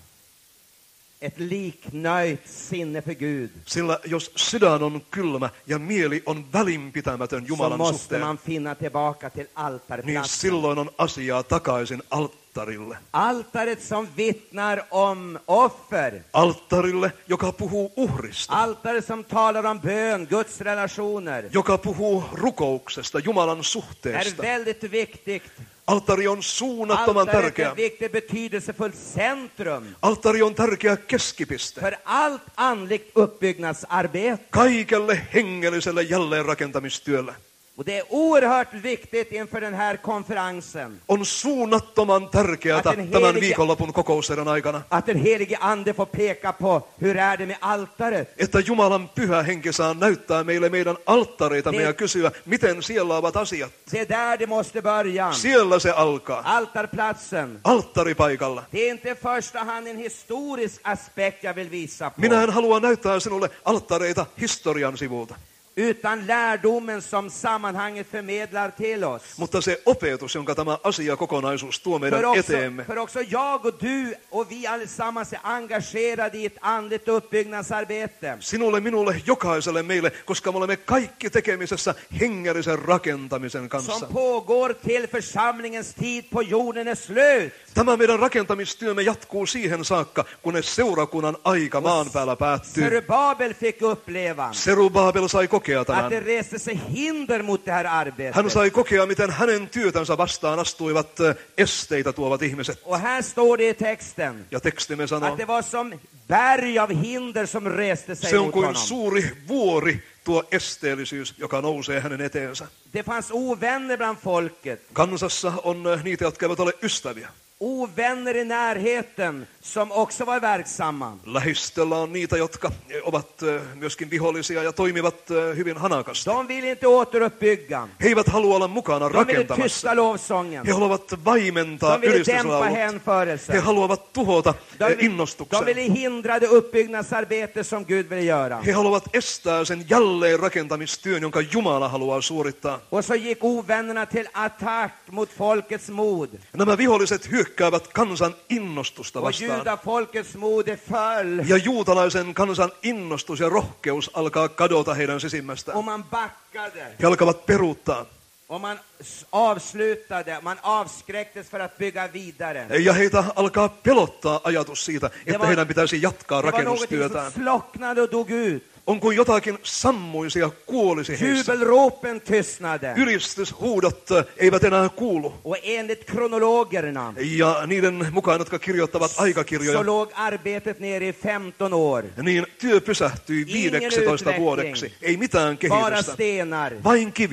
ett liknöjt sinne för Gud, Sillä jos sydän on kylmä ja mieli on välinpitämätön så Jumalan måste suhteen, man finna tillbaka till niin altarplatsen. silloin on asiaa takaisin alttarille. Altaret som vittnar om offer. Alttarille, joka puhuu uhrista, Altaret som talar om bön, Guds relationer. joka puhuu rukouksesta, Jumalan Är suhteesta. väldigt viktigt. Alttari on suunnattoman Altaret är tärkeä. ett viktigt, betydelsefullt centrum Alttari on tärkeä keskipiste för allt andligt uppbyggnadsarbete. kaikelle hengelliselle jälleenrakentamistyölle. Och det är oerhört viktigt inför den här konferensen On suunnattoman tärkeää Att den tämän helige- viikonlopun kokousten aikana, att den helige ande får peka på hur är det med altaret. että Jumalan pyhä henki saa näyttää meille meidän alttareitamme Niin. ja kysyä, miten siellä ovat asiat. Det är där det måste börja. Siellä se alkaa, Altarplatsen. alttaripaikalla. Det är inte i första hand en historisk aspekt jag vill visa på, Minä en halua näyttää sinulle alttareita historian sivulta, utan lärdomen som sammanhanget förmedlar till oss. mutta se opetus, jonka tämä asiakokonaisuus tuo meidän eteemme. För också jag och du och vi allesammans är engagerade i ett andligt uppbyggnadsarbete. Sinulle, minulle, jokaiselle meille, koska me olemme kaikki tekemisessä hengellisen rakentamisen kanssa. Som pågår till församlingens tid på jorden är slut. Tämä meidän rakentamistyömme jatkuu siihen saakka, kunnes seurakunnan aika maan päällä päättyy. Zerubabel fick uppleva Zerubabel sai kokea att det tämän. reste sig hinder mot det här arbetet. Hän sai kokea, miten hänen työtänsä vastaan astuivat esteitä tuovat ihmiset. Och här står det i texten Ja tekstimme sanoo, att det var som berg av hinder som reste sig se on mot kuin honom. suuri vuori, tuo esteellisyys, joka nousee hänen eteensä. Det fanns ovänner bland folket. Kansassa on niitä, jotka eivät ole ystäviä. Ovänner i närheten som också var verksamma. Lähistöllä on niitä, jotka ovat myöskin vihollisia ja toimivat hyvin hanakasti. De vill inte återuppbygga. He eivät halua olla mukana De ville rakentamassa. tysta lovsången. He haluavat vaimentaa De ville dämpa ylistyslaulut. He hänförelsen. haluavat tuhota De innostuksen. ville hindra det uppbyggnadsarbete som Gud vill göra. He haluavat estää sen jälleen rakentamistyön, jonka Jumala haluaa suorittaa. Och så gick ovännerna till attack mot folkets mod. Nämä viholliset hyökkäävät kansan innostusta Och vastaan. judafolkets mod föll. Ja juutalaisen kansan innostus ja rohkeus alkaa kadota heidän sisimmästään. Och man backade. He alkavat peruuttaa. Och man avslutade. Man avskräcktes för att bygga vidare. Ja heitä alkaa pelottaa ajatus siitä, että heidän pitäisi jatkaa Det var någonting som rakennustyötään. slocknade och dog ut. On kuin jotakin sammuisi ja kuolisi heissä. Jubelropen tystnade. Ylistyshuudot eivät enää kuulu. Och enligt kronologerna Ja niiden mukaan, jotka kirjoittavat så aikakirjoja, låg arbetet nere i 15 år. niin työ pysähtyi Ingen 15 utveckling. vuodeksi. Ei mitään Bara kehitystä, stenar. vain kiviä.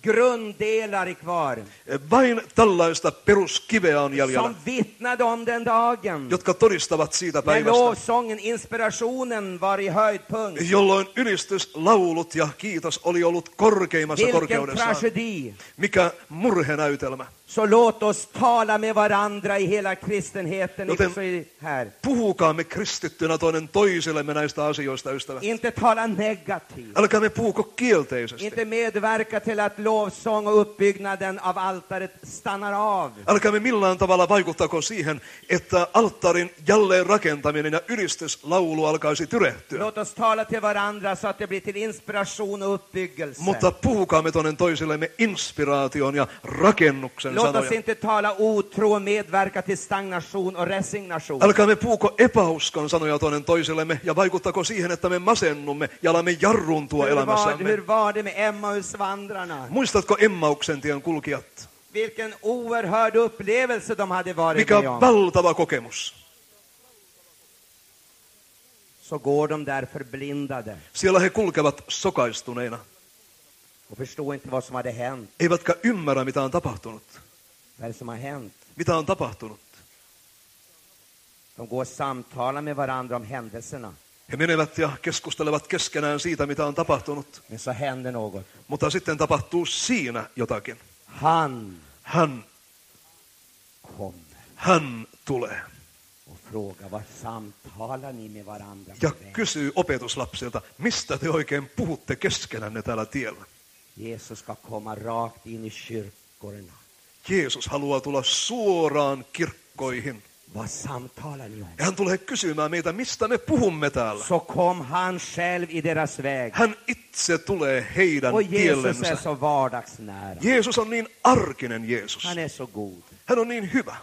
grunddelar kvar. Vain tällaista peruskiveä on jäljellä, Som vittnade om den dagen. jotka todistavat siitä När päivästä, lovsången, inspirationen var i höjdpunkt. jolloin ylistyslaulut ja kiitos oli ollut korkeimmassa Vilken korkeudessaan. tragedi. Mikä murhenäytelmä. Så låt oss tala med varandra i hela kristenheten. Joten- Också här. Puhukaamme kristittynä toinen toisillemme näistä asioista, ystävät. Inte tala negativt. Älkäämme puhuko kielteisesti. Inte medverka till att lovsång och uppbyggnaden av altaret stannar av. Älkäämme millään tavalla vaikuttako siihen, että alttarin jälleen rakentaminen ja ylistyslaulu alkaisi tyrehtyä. Låt oss tala till varandra så att det blir till inspiration och uppbyggelse. Mutta puhukaamme toinen toisillemme inspiraation ja rakennuksen Låt oss sanoja. inte tala otro och medverka till stagnation och resignation. Älkäämme puhuko epäuskon sanoja toinen toisillemme ja vaikuttako siihen, että me masennumme ja alamme jarruntua elämässämme. Hur var det med Emmausvandrarna? Muistatko Emmauksen tien kulkijat? Vilken oerhörd upplevelse de hade varit Mikä med om. valtava kokemus. Så går de där förblindade Siellä he kulkevat sokaistuneina. och förstår inte vad som hade hänt. Eivätkä ymmärrä, mitä on tapahtunut. Vad är det som har hänt? Mitä on tapahtunut? De går och samtalar med varandra om händelserna. He menevät ja keskustelevat keskenään siitä, mitä on tapahtunut. Men så händer något. Mutta sitten tapahtuu siinä jotakin. Han kommer Hän tulee och frågar, vad samtalar ni med varandra ja på väg? kysyy opetuslapsilta, mistä te oikein puhutte keskenänne täällä tiellä. Jesus ska komma rakt in i kyrkorna. Jeesus haluaa tulla suoraan kirkkoihin. Vad samtalar ni om? Ja hän tulee kysymään meitä, mistä me puhumme täällä. Så kom han själv i deras väg. Hän itse tulee heidän Och Jesus är tiellensä. så vardagsnära. Jeesus on niin arkinen Jeesus. Han är så god. Hän on niin hyvä.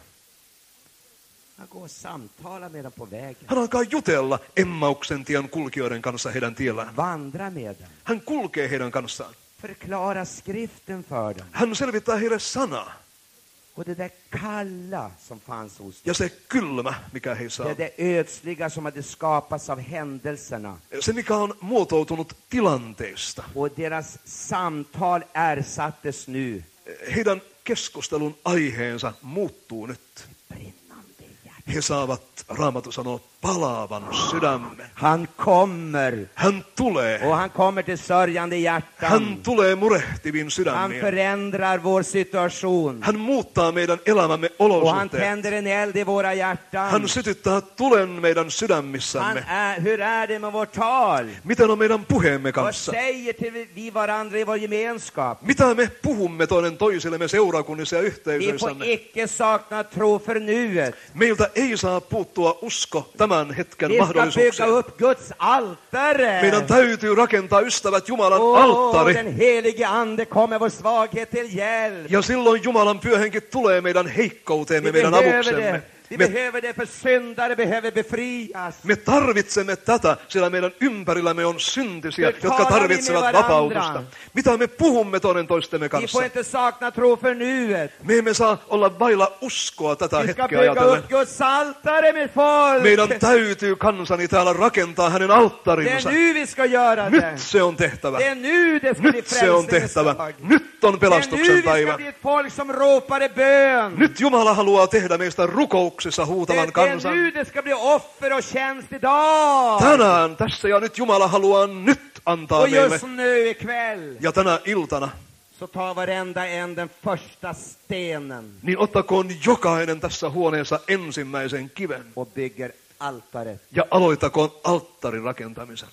Han går och samtalar med dem på vägen. Hän alkaa jutella Emmauksen tien kulkijoiden kanssa heidän tiellään. Vandra med dem. Hän kulkee heidän kanssaan. Förklara skriften för dem. Hän selvittää heille sanaa. Och det där kalla som fanns hos dem. Ja se kylmä, mikä heissä Det on. där ödsliga som hade skapats av händelserna. Se, mikä on muotoutunut tilanteesta. Och deras samtal ersattes nu. Heidän keskustelun aiheensa muuttuu nyt. Brinnande hjärta. He saavat, Raamattu sanoo, palaavan sydämen. Han kommer. Hän tulee. Och han kommer till sörjande Hän hjärtan. tulee murehtivin Han sydämiin. förändrar vår situation. Hän muuttaa meidän elämämme Och han olosuhteet. tänder en eld i våra hjärtan. Hän sytyttää tulen meidän sydämissämme. Hur är det med vårt tal? Miten on meidän puheemme Vad kanssa? säger till vi varandra i vår gemenskap? Mitä me puhumme toinen toisillemme seurakunnissa ja Vi får yhteisöissämme? icke sakna tro för nuet. Meiltä ei saa puuttua usko tämän hetken Vi ska bygga mahdollisuuksiin. upp Guds altare. Meidän täytyy rakentaa, ystävät, Jumalan Åh, alttari. den helige ande kommer vår svaghet till hjälp. Ja silloin Jumalan pyöhenki tulee meidän heikkouteemme, meidän avuksemme. Vi Me, behöver det för syndare behöver befrias. me tarvitsemme tätä, sillä meidän ympärillämme on syntisiä, Me jotka tarvitsevat talar med vapautusta. varandra. Mitä me puhumme toinen toistemme Vi kanssa? får inte sakna tro för nuet. Me emme saa olla vailla uskoa tätä Vi ska hetkeä bygga ajatellen. upp Guds altare med folk. Meidän täytyy kansani täällä rakentaa hänen Det är alttarinsa. nu vi ska göra Nyt det. se on tehtävä. Det är nu det ska bli Nyt se on frälsningens tehtävä. dag. Nyt on Det är nu pelastuksen vi ska päivä. bli ett folk som ropar i bön. Nyt Jumala haluaa tehdä meistä rukouksissa huutavan Det är kansan. nu det ska bli offer och tjänst idag. Tänään, tässä ja nyt Jumala haluaa nyt antaa Och meille. just nu ikväll Ja tänä iltana, så tar varenda en den första stenen niin ottakoon jokainen tässä huoneessa ensimmäisen kiven. och bygger altaret. Ja aloittakoon alttarin rakentamisen.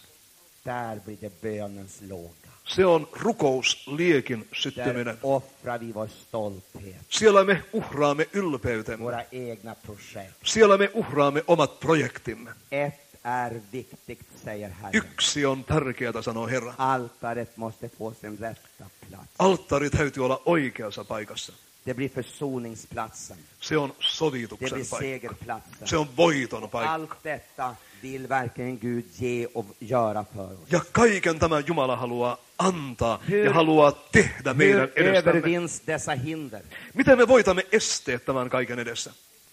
Där blir det bönens låga. Se on rukousliekin Där syttyminen. offrar vi vår stolthet, Siellä me uhraamme ylpeytemme. våra egna projekt. Siellä me uhraamme omat projektimme. Ett är viktigt, säger Herren. Yksi on tärkeää, sanoo Herra. Altaret måste få sin rätta plats. Alttari täytyy olla oikeassa paikassa. Det blir försoningsplatsen. Se on Det sovituksen blir paikka. segerplatsen. Se on voiton paikka. Allt detta vill verkligen Gud ge och göra för oss. Ja kaiken tämän Jumala haluaa antaa Hur- ja haluaa tehdä meidän Hur edestämme. övervinns dessa hinder? Miten me voitamme esteet tämän kaiken edessä?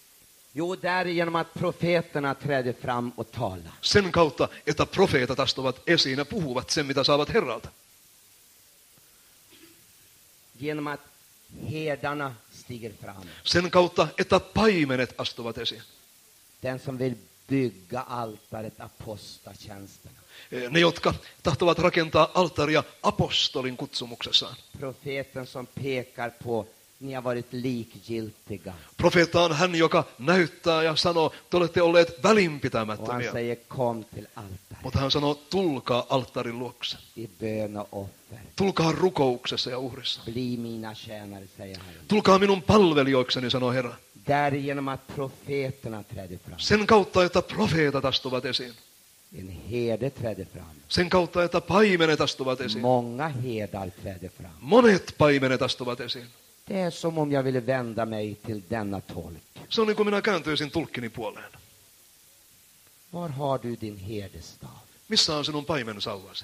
Jo, därigenom att profeterna trädde fram och talade. Sen kautta, että profeetat astuvat esiin ja puhuvat sen, mitä saavat Herralta. genom att herdarna stiger fram. Sen kautta, että paimenet astuvat esiin. Den som vill bygga altaret, apostatjänsterna. Ne, jotka tahtovat rakentaa alttaria apostolin kutsumuksessaan. Profeten som pekar på, ni har varit likgiltiga. Profeetta on hän, joka näyttää ja sanoo, te olette olleet Och han välinpitämättömiä. säger, kom till altaret Mutta hän sanoo, tulkaa alttarin luokse. i bön och offer. Tulkaa rukouksessa ja uhrissa. Bli mina tjänare, säger Herren. Tulkaa minun palvelijoikseni, sanoo Herra. Därigenom att profeterna trädde fram. Sen kautta, että profeetat astuvat esiin. En herde trädde fram. Sen kautta, että paimenet astuvat esiin. Många herdar trädde fram. Monet paimenet astuvat esiin. Det är som om jag ville vända mig till denna tolk. Se on niin kuin minä kääntyisin tulkkini puoleen. Var har du din herdestav? Missä on sinun paimensauvasi?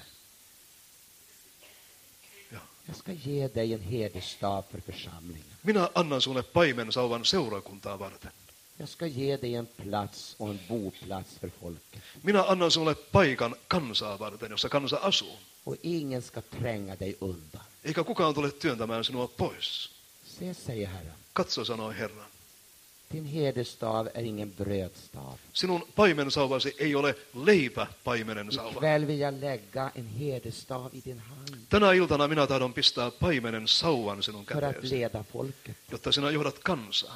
Jag ska ge dig en herdestav för församlingen. Minä annan sinulle paimensauvan seurakuntaa varten. Jag ska ge dig en plats och en boplats för folket. Minä annan sinulle paikan kansaa varten, jossa kansa asuu. Och ingen ska tränga dig undan. Eikä kukaan tule työntämään sinua pois. Se, säger Herren. Katso, sanoi Herra. Din herdestav är ingen brödstav. Sinun paimensauvasi ei ole leipäpaimenen sauva. Ikväll vill jag lägga en herdestav i din hand Tänä iltana minä tahdon pistää paimenen sauvan sinun för att käteesi, leda folket. jotta sinä johdat kansaa.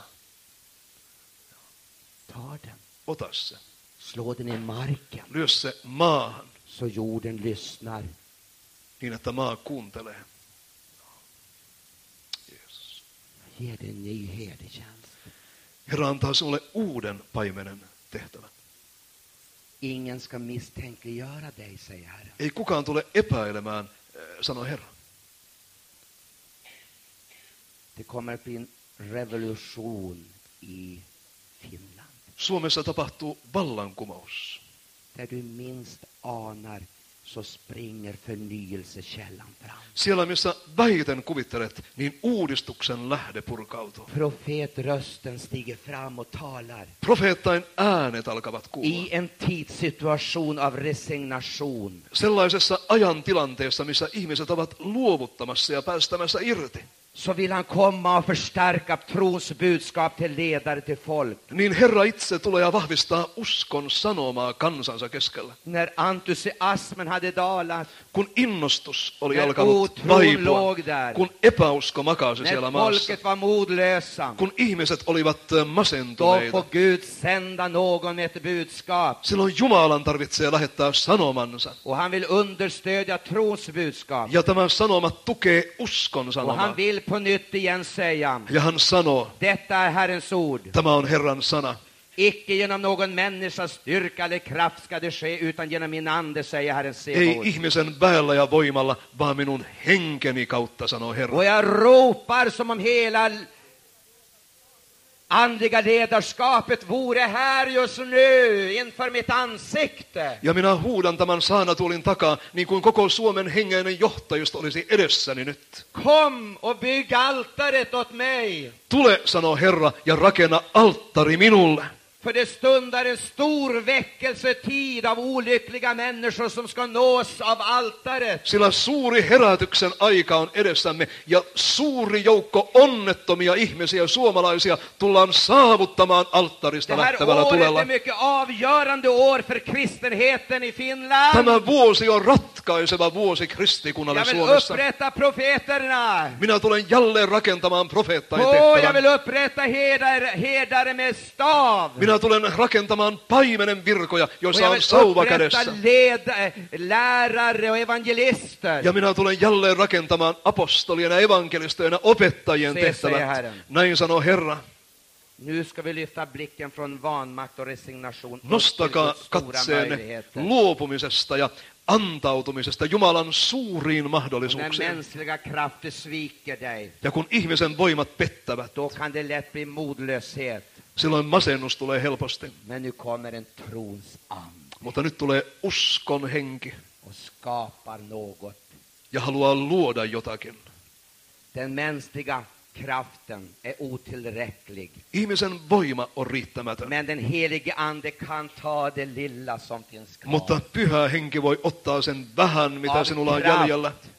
Ta den. Ota se. Slå den i marken Lyö se maahan så jorden lyssnar. niin, että maa kuuntelee. Jeesus. Ge dig en ny herdetjänst. Herra antaa sinulle uuden paimenen tehtävän. Ingen ska misstänkliggöra dig, säger Herren. Ei kukaan tule epäilemään, sanoi Herra. Det kommer att bli en revolution i Finland. Suomessa tapahtuu vallankumous. Där du minst anar så springer förnyelsekällan fram. Siellä, missä vähiten kuvittelet, niin uudistuksen lähde purkautuu. Profetrösten stiger fram och talar. Profeettain äänet alkavat kuulua. I en tidssituation av resignation. Sellaisessa ajan tilanteessa, missä ihmiset ovat luovuttamassa ja päästämässä irti, Så vill han komma och förstärka trons budskap till ledare till folk. niin Herra itse tulee ja vahvistaa uskon sanomaa kansansa keskellä. När entusiasmen hade dalat. Kun innostus oli När alkanut otron vaipua, låg där. kun epäusko makasi siellä När maassa, folket var modlösa. kun ihmiset olivat Då masentuneita, får Gud sända någon med ett budskap. silloin Jumalan tarvitsee lähettää sanomansa. Och han vill understödja trons budskap. Ja tämä sanoma tukee uskon Och sanomaa. han vill på nytt igen säga. Ja hän sanoo, Detta är Herrens ord. tämä on Herran sana. Icke genom någon människas styrka eller kraft ska det ske, utan genom min ande, säger Herren Ei Sebaot. ihmisen väellä ja voimalla, vaan minun henkeni kautta, sanoo Herra. Och jag ropar som om hela andliga ledarskapet vore här just nu inför mitt ansikte. Ja minä huudan tämän saanatuolin takaa, niin kuin koko Suomen hengeinen johtajusto olisi edessäni nyt. Kom och bygg altaret åt mig. Tule, sanoo Herra, ja rakenna alttari minulle. För det stundar en stor väckelsetid av olyckliga människor som ska nås av altaret. Sillä suuri herätyksen aika on edessämme, ja suuri joukko onnettomia ihmisiä, suomalaisia, tullaan saavuttamaan alttarista Det här lähtevällä året tulella. är mycket avgörande år för kristenheten i Finland. Tämä vuosi on ratkaiseva vuosi kristikunnalle Jag vill Suomessa. upprätta profeterna. Minä tulen jälleen rakentamaan profeettain Och jag tehtävän. vill upprätta herdare med stav. Minä tulen rakentamaan paimenen virkoja, Och joissa jag on vill sauva upprätta kädessä. lärare och evangelister. Ja minä tulen jälleen rakentamaan apostolien ja evankelistien ja opettajien Se, säger tehtävät. Herren. Näin sanoo Herra. Nu ska vi lyfta blicken från vanmakt och resignation upp till Nostakaa Guds stora katseenne möjligheter. luopumisesta ja antautumisesta Jumalan suuriin När mahdollisuuksiin. mänskliga krafter sviker dig, Ja kun ihmisen voimat pettävät, då kan det lätt bli modlöshet. silloin masennus tulee helposti. Men nu kommer en trons ande Mutta nyt tulee uskon henki och skapar något. ja haluaa luoda jotakin. Den mänskliga kraften är otillräcklig. Ihmisen voima on riittämätön. Men den helige ande kan ta det lilla som finns kvar. Mutta pyhä henki voi ottaa sen vähän, mitä Av sinulla on kraft. jäljellä.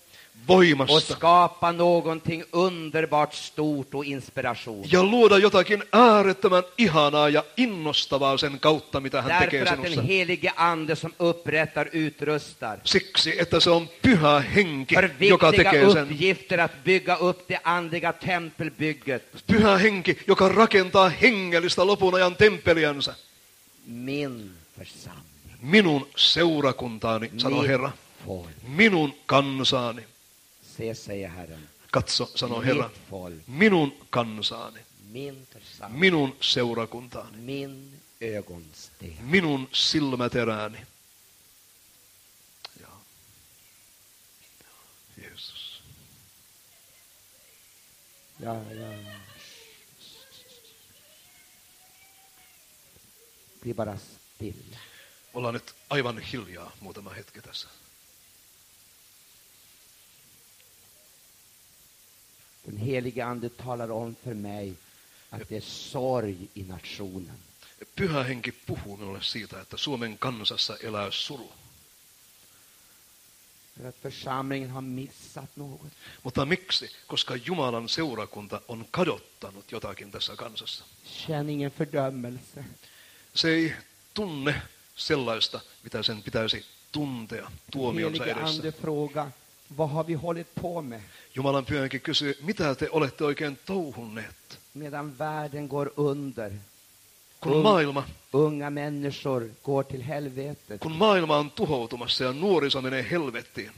voimasta skapa någonting underbart stort och inspiration. ja luoda jotakin äärettömän ihanaa ja innostavaa sen kautta, mitä hän Därför tekee att sinussa. den helige ande som upprättar utrustar. Siksi, että se on pyhä henki, För joka viktiga tekee sen. uppgifter att bygga upp det andliga tempelbygget. Pyhä henki, joka rakentaa hengellistä lopun ajan temppeliänsä. Min församling. Minun seurakuntaani, sanoo Mitt Herra. folk. Minun kansaani. Se säger Herren. Katso, sanoo Herra. Mitt folk. Minun kansaani. Min församling. Minun seurakuntaani. Min ögonsten. Minun silmäterääni. Ja. Jeesus. Ja. Bli bara stilla. Ollaan nyt aivan hiljaa muutama hetki tässä. Den helige ande talar om för mig att det är sorg i nationen. Pyhä henki puhuu minulle siitä, että Suomen kansassa elää suru. För att församlingen har missat något. Mutta miksi? Koska Jumalan seurakunta on kadottanut jotakin tässä kansassa. Känn ingen fördömelse. Se ei tunne sellaista, mitä sen pitäisi tuntea tuomionsa Helige edessä. ande fråga, vad har vi hållit på med? Jumalan pyhä henki kysyy, mitä te olette oikein touhunneet? Medan världen går under. Kun Unga människor går till helvetet. kun maailma on tuhoutumassa ja nuoriso menee helvettiin.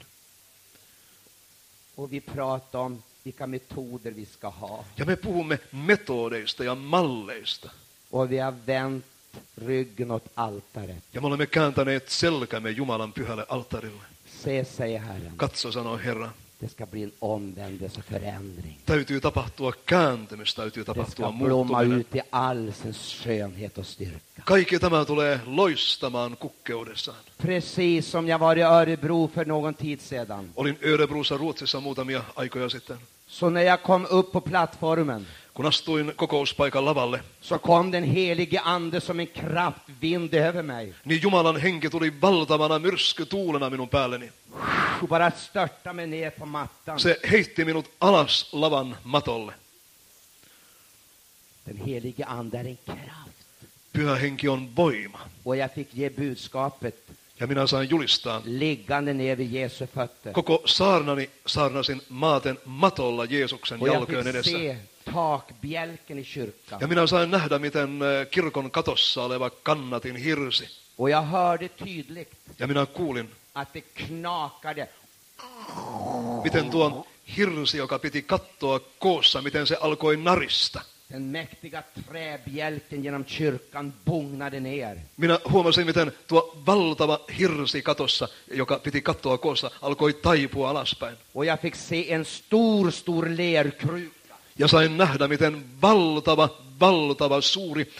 Och vi pratar om vilka metoder vi ska ha. Ja me puhumme metodeista ja malleista. Och vi har vänt ryggen åt altaret. Ja me olemme kääntäneet selkämme Jumalan pyhälle alttarille. Se, säger Herren. Katso, sanoo Herra. Det ska bli en omvändelse, förändring. Täytyy tapahtua kääntymys, täytyy Det ska tapahtua blomma muuttuminen. ut i all sin skönhet och styrka. Kaikki tämä tulee loistamaan kukkeudessaan. Precis som jag var i Örebro för någon tid sedan. Olin Örebrossa Ruotsissa muutamia aikoja sitten. Så när jag kom upp på plattformen Kun astuin kokouspaikan lavalle, så kom den helige ande som en kraftvind över mig. niin Jumalan henki tuli valtavana myrskytuulena minun päälleni. Och bara störta mig ner på mattan. Se heitti minut alas lavan matolle. Den helige ande är en kraft. Pyhä henki on voima. Och jag fick ge budskapet Ja minä sain julistaa. liggande ner vid Jesu fötter. Koko saarnani saarnasin maaten matolla Jeesuksen Och jag jalkojen fick edessä. se takbjälken i kyrkan. Ja minä sain nähdä, miten kirkon katossa oleva kannatin hirsi. Och jag hörde tydligt Ja minä kuulin, att det knakade. miten tuon hirsi, joka piti kattoa koossa, miten se alkoi narista. Den mäktiga träbjälken genom kyrkan bognade ner. Minä huomasin, miten tuo valtava hirsi katossa, joka piti kattoa koossa, alkoi taipua alaspäin. Och jag fick se en stor lerkruka. Ja sain nähdä, miten valtava suuri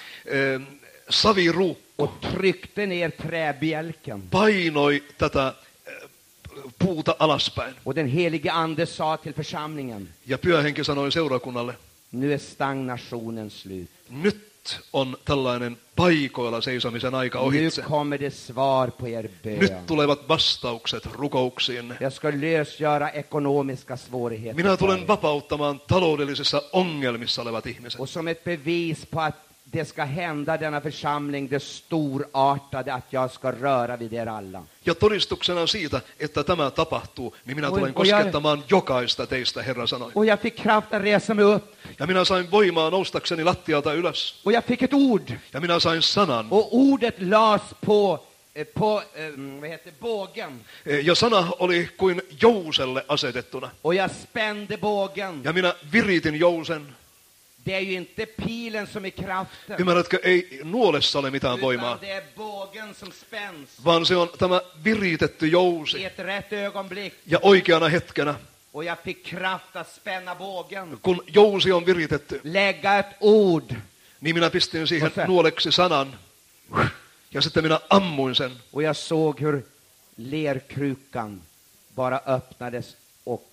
saviruukku Och tryckte ner träbjälken. painoi tätä puuta alaspäin. Och den helige ande sa till församlingen: Ja pyhä henki sanoi seurakunnalle, nu är stagnationen slut. nyt on tällainen paikoilla seisomisen aika Nu ohitse. kommer det svar på er Nyt bön. tulevat vastaukset rukouksiinne. Jag ska lösgöra ekonomiska svårigheter. Minä för tulen er. vapauttamaan taloudellisissa ongelmissa olevat ihmiset. Och som ett bevis på att det ska hända denna församling det storartade, att jag ska röra vid er alla. Ja todistuksena siitä, että tämä tapahtuu, niin minä tulen Oi, koskettamaan jokaista teistä, Herra sanoi. Och jag fick kraft att resa mig upp. Ja minä sain voimaa noustakseni lattialta ylös. Och jag fick ett ord. Ja minä sain sanan. Och ordet las på vad heter bågen. Ja sana oli kuin jouselle asetettuna. Och jag spände bågen. Ja minä viritin jousen. Det är ju inte pilen som är kraften. Ymmärrätkö, ei nuolessa ole mitään voimaa, Utan det är bågen som spänns vaan se on tämä viritetty i jousi. ett rätt ögonblick. Ja oikeana hetkenä, Och jag fick kraft att spänna bågen. kun jousi on viritetty, Lägga ett ord. niin minä pistin siihen Och sen- nuoleksi sanan. Ja sitten minä ammuin sen. Och jag såg hur lerkrukan bara öppnades och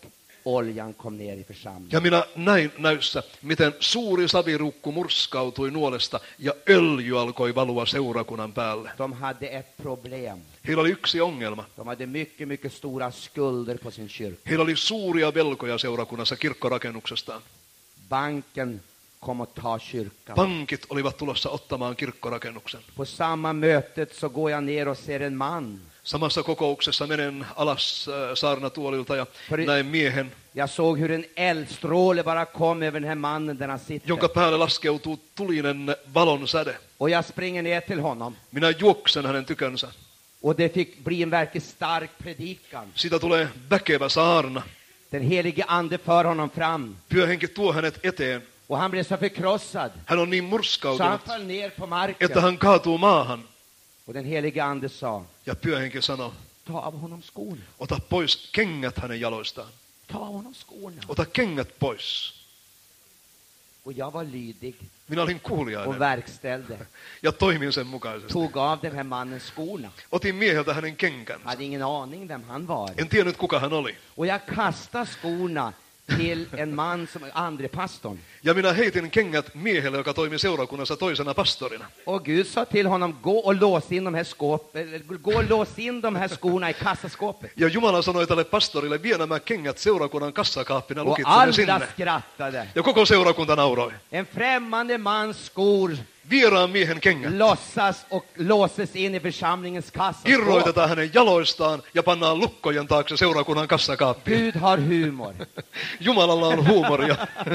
oljan kom ner i församlingen. Ja minä näin näyssä, miten suuri saviruukku murskautui nuolesta ja öljy alkoi valua seurakunnan päälle. De hade ett problem. Heillä oli yksi ongelma. De hade mycket stora skulder på sin kyrka. Heillä oli suuria velkoja seurakunnassa kirkkorakennuksestaan. Banken kom att ta kyrkan. Pankit olivat tulossa ottamaan kirkkorakennuksen. På samma mötet så går jag ner och ser en man. Samassa kokouksessa menen alas saarnatuolilta ja näin miehen, Jag såg hur en eldstråle bara kom över den här mannen där han sitter. jonka päälle laskeutuu tulinen valon säde. Och jag springer ner till honom. Minä juoksen hänen tykönsä. Och det fick bli en verkligt stark predikan. Siitä tulee väkevä saarna. Den helige ande för honom fram. Pyhähenki tuo hänet eteen. Och han blev så förkrossad. Hän on niin Så han murskautunut, föll ner på että marken. hän kaatuu maahan. Och den helige ande sa, Ja pyhähenki sanoo, ta av honom skorna. ota pois kengät hänen jaloistaan. Ta av honom skorna. Ota kengät pois. Och jag var lydig Minä olin och kuuliainen verkställde. ja toimin sen mukaisesti. Tog av den här mannen skorna. Otin mieheltä hänen kenkänsä. Hade ingen aning vem han var. En tiennyt, kuka hän oli. Och jag kastade skorna till en man som andre pastorn. Ja minä heitin kengät miehelle, joka toimi seurakunnassa toisena pastorina. Och Gud sa till honom, gå och lås in de här gå och lås in de här skorna i kassaskåpet. Ja Jumala sanoi tälle pastorille, vie nämä kengät seurakunnan kassakaappina, Och lukitse ne alla sinne. skrattade. Ja koko seurakunta nauroi. En främmande mans skor Vieraan miehen kengät lossas och låses in i församlingens kassaskåp. irroitetaan hänen jaloistaan ja pannaan lukkojen taakse seurakunnan kassakaappiin. Gud har humor. Jumalalla on huumoria.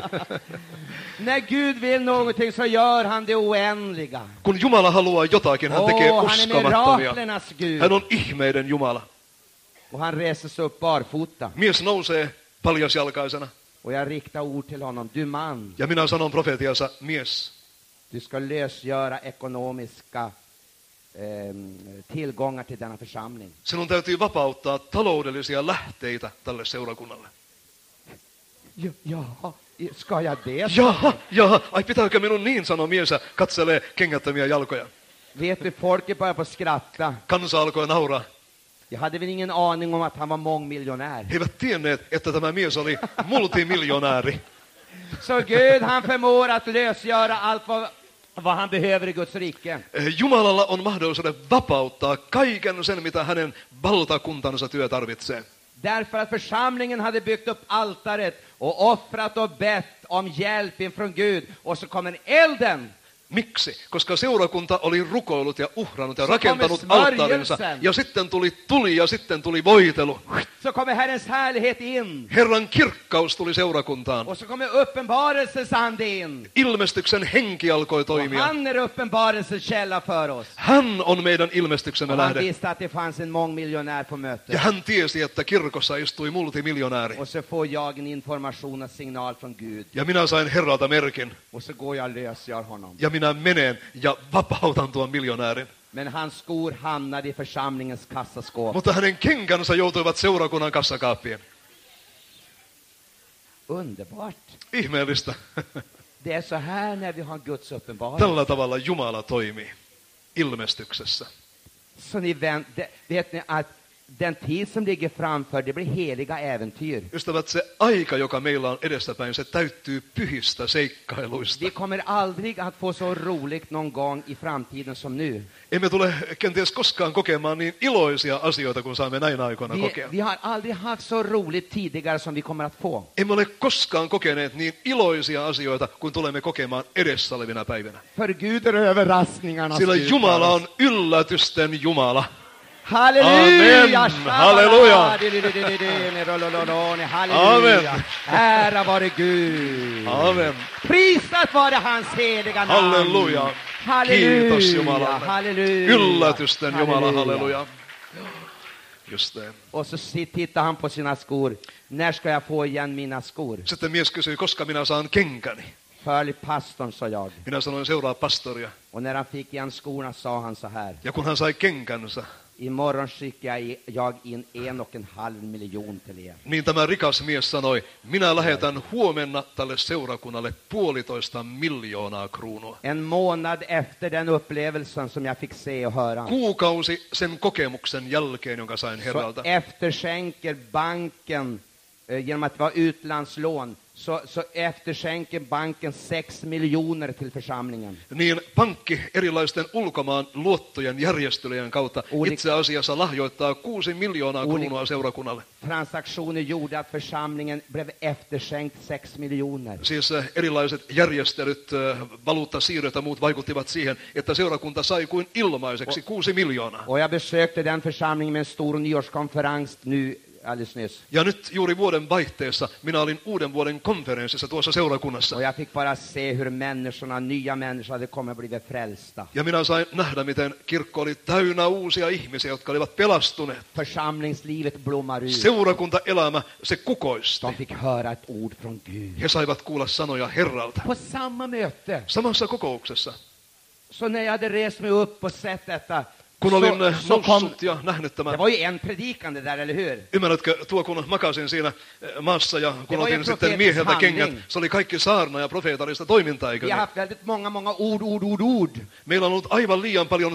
När Gud vill någonting så gör han det oändliga. Kun Jumala haluaa jotakin, hän tekee Han är uskomattomia. miraklernas Gud. Hän on ihmeiden Jumala. Och han reser sig upp barfota. Mies nousee paljasjalkaisena. Och jag riktar ord till honom. Du man, Ja minä sanon profetiassa, mies, du ska lösgöra ekonomiska tillgångar till denna församling. sinun täytyy vapauttaa taloudellisia lähteitä tälle seurakunnalle. Ja, ska jag det? Jaha, ai pitääkö minun niin, sanoi mies ja katselee kengättömiä jalkoja. Vet du, folket började på skratta. Kansa alkoi nauraa. Jag hade väl ingen aning om att han var mångmiljonär. He eivät tienneet, että tämä mies oli multimiljonääri. Så Gud, han förmår att lösgöra allt vad han behöver i Guds rike. Jumalalla on mahdollisuus vapauttaa kaiken sen, mitä hänen valtakuntansa työ tarvitsee. Därför att församlingen hade byggt upp altaret och offrat och bett om hjälp infrån Gud. Och så kommer elden. Miksi? Koska seurakunta oli rukoillut ja uhrannut ja Se rakentanut kommer alttarinsa. smörjelsen. Ja sitten tuli tuli ja sitten tuli voitelu. Så kommer Herrens härlighet in. Herran kirkkaus tuli seurakuntaan. Och så kommer uppenbarelsens ande in. Ilmestyksen henki alkoi Och toimia. han är uppenbarelsens källa för oss. Hän on meidän ilmestyksemme Och han lähde. visste att det fanns en mångmiljonär på Ja mötet. hän tiesi, että kirkossa istui multimiljonääri. Och så får jag en information och signal från Gud. Ja minä sain Herralta merkin. Och så går jag och lösgör honom. Ja minä menen ja vapautan tuon miljonäärin. Men hans skor hamnade i församlingens kassaskåp. Mutta hänen kenkänsä joutuivat seurakunnan kassakaappiin. Underbart. Ihmeellistä. Det är så här när vi har Guds uppenbarelse. Tällä tavalla Jumala toimii ilmestyksessä. Så ni vet ni att den tid som ligger framför, det blir heliga äventyr. Ystävät, se aika, joka meillä on edessäpäin, se täyttyy pyhistä seikkailuista. Vi kommer aldrig att få så roligt någon gång i framtiden som nu. Emme tule kenties koskaan kokemaan niin iloisia asioita, kun saamme näinä aikoina kokea. Vi har aldrig haft så roligt tidigare som vi kommer att få. Emme ole koskaan kokeneet niin iloisia asioita, kuin tulemme kokemaan edessä olevina päivinä. För Gud är överraskningarna. Sillä Jumala on yllätysten Jumala. Halleluja! Amen. Halleluja! Halleluja! Ära vare Gud! Amen. Prisat vare hans heliga namn! Halleluja! Kiitos Jumalalle. Halleluja! Yllätysten Jumala, halleluja. Just det. Och så tittar han på sina skor. När ska jag få igen mina skor? Sitten mies kysyi, koska minä saan kenkäni. Följ pastorn, sa jag. Minä sanoin, seuraa pastoria. Och när han fick igen skorna sa han så här. Ja kun hän sai kenkänsä, Imorgon skickar jag in 1,5 miljon till er. niin tämä rikas mies sanoi, minä lähetän huomenna tälle seurakunnalle 1,5 miljoonaa kruunua. En månad efter den upplevelsen som jag fick se och höra. Kuukausi sen kokemuksen jälkeen, jonka sain Så Herralta, efterskänker banken genom att det var utlandslån, så efterskänker banken 6 miljoner till församlingen. Niin pankki erilaisten ulkomaan luottojen järjestelyjen kautta itse asiassa lahjoittaa 6 miljoonaa kruunua seurakunnalle. Transaktioner gjorde att församlingen blev efterskänkt 6 miljoner. Siis erilaiset järjestelyt, valuuttasiirrot ja muut vaikuttivat siihen, että seurakunta sai kuin ilmaiseksi 6 miljoonaa. Och jag besökte den församlingen med en stor nyårskonferens nu alldeles nyss. Ja nyt juuri vuoden vaihteessa minä olin uuden vuoden konferenssissa tuossa seurakunnassa. Och jag fick bara se hur nya människor hade kommit och blivit frälsta. Ja minä sain nähdä, miten kirkko oli täynnä uusia ihmisiä, jotka olivat pelastuneet. Församlingslivet blommar ut. Seurakuntaelämä, se kukoisti. De fick höra ett ord från Gud. He saivat kuulla sanoja Herralta. På samma möte, Samassa kokouksessa, så när jag hade rest mig upp och sett detta, kun olin så kom, noussut ja nähnyt tämän. det var ju en predikande där, eller hur? Ymmärrätkö, tuo kun makasin siinä maassa ja kun var ju otin sitten profeettinen mieheltä kengät, handling. se oli kaikki saarna ja profeetallista toimintaa, eikö Vi har niin? haft väldigt många ord. Meillä on ollut aivan liian paljon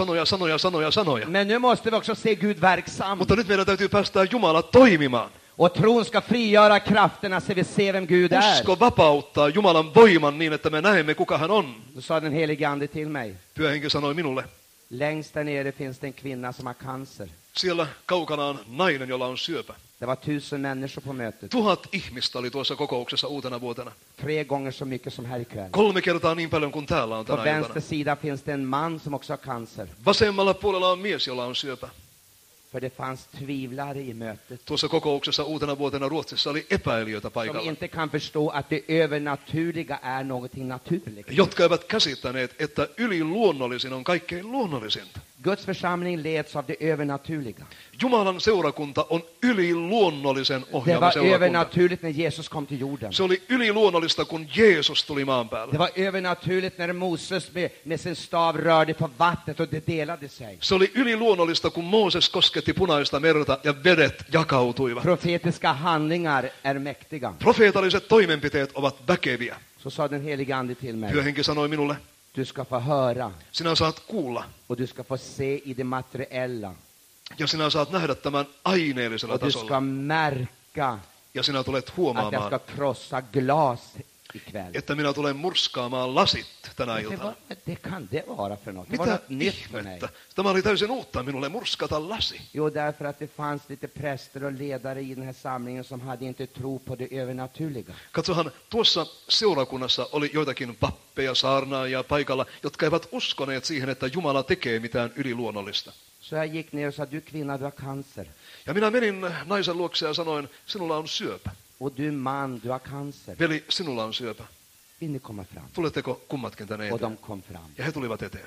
sanoja. Men nu måste vi också se Gud verksam. Mutta nyt meidän täytyy päästää Jumala toimimaan. Och tron ska frigöra krafterna så vi ser vem Gud är. Usko vapauttaa Jumalan voiman niin, että me näemme, kuka hän on. Då sa den helige ande till mig. Pyhä Henki sanoi minulle, Längst där nere finns det en kvinna som har cancer. siellä kaukana on nainen, jolla on syöpä. Det var 1000 människor på mötet. 1000 ihmistä oli tuossa kokouksessa uutena vuotena. 3 gånger så mycket som här ikväll. 3 kertaa niin paljon kuin täällä on På tänä vänster iltana. sida finns det en man som också har cancer. Vasemmalla puolella on mies, jolla on syöpä. För det fanns tvivlare i mötet. Tuossa kokouksessa uutena vuotena Ruotsissa oli epäilijöitä Som paikalla, inte kan förstå att det övernaturliga är någonting naturligt. jotka eivät käsittäneet, että yliluonnollisin on kaikkein luonnollisinta. Guds församling leds av det övernaturliga. Jumalan seurakunta on yliluonnollisen Det ohjaama var seurakunta. övernaturligt när Jesus kom till jorden. Se oli yliluonnollista, kun Jeesus tuli maan päälle. Det var övernaturligt när Moses med sin stav rörde på vattnet och det delade sig. Se oli yliluonnollista, kun Mooses kosketti punaista merta ja vedet jakautuivat. Profetiska handlingar är mäktiga. Profeetalliset toimenpiteet ovat väkeviä. Så sa den helige ande till mig. Pyhä Henki sanoi minulle, Du ska få höra sinä saat kuulla och du ska få se i det materiella. ja sinä saat nähdä tämän aineellisella Och du tasolla. ska märka Ja sinä tulet att jag huomaamaan, ska krossa glas ikväll. että minä tulen murskaamaan lasit tänä Det, iltana. det kan det vara för något? Det var Mitä något nytt för mig. ihmettä? Tämä oli täysin uutta minulle, murskata lasi. Jo, därför att det fanns lite präster och ledare i den här samlingen som hade inte tro på det övernaturliga. Katsohan, tuossa seurakunnassa oli joitakin pappeja, saarnaajia paikalla, jotka eivät uskoneet siihen, että Jumala tekee mitään yliluonnollista. Så jag gick ner och sa, du kvinna, du har cancer. Ja minä menin naisen luokse ja sanoin, sinulla on syöpä. Och du man, du har cancer. Veli, sinulla on syöpä. Vill ni komma fram? Tuletteko kummatkin tänne Och eteen? de kom fram. Ja he tulivat eteen.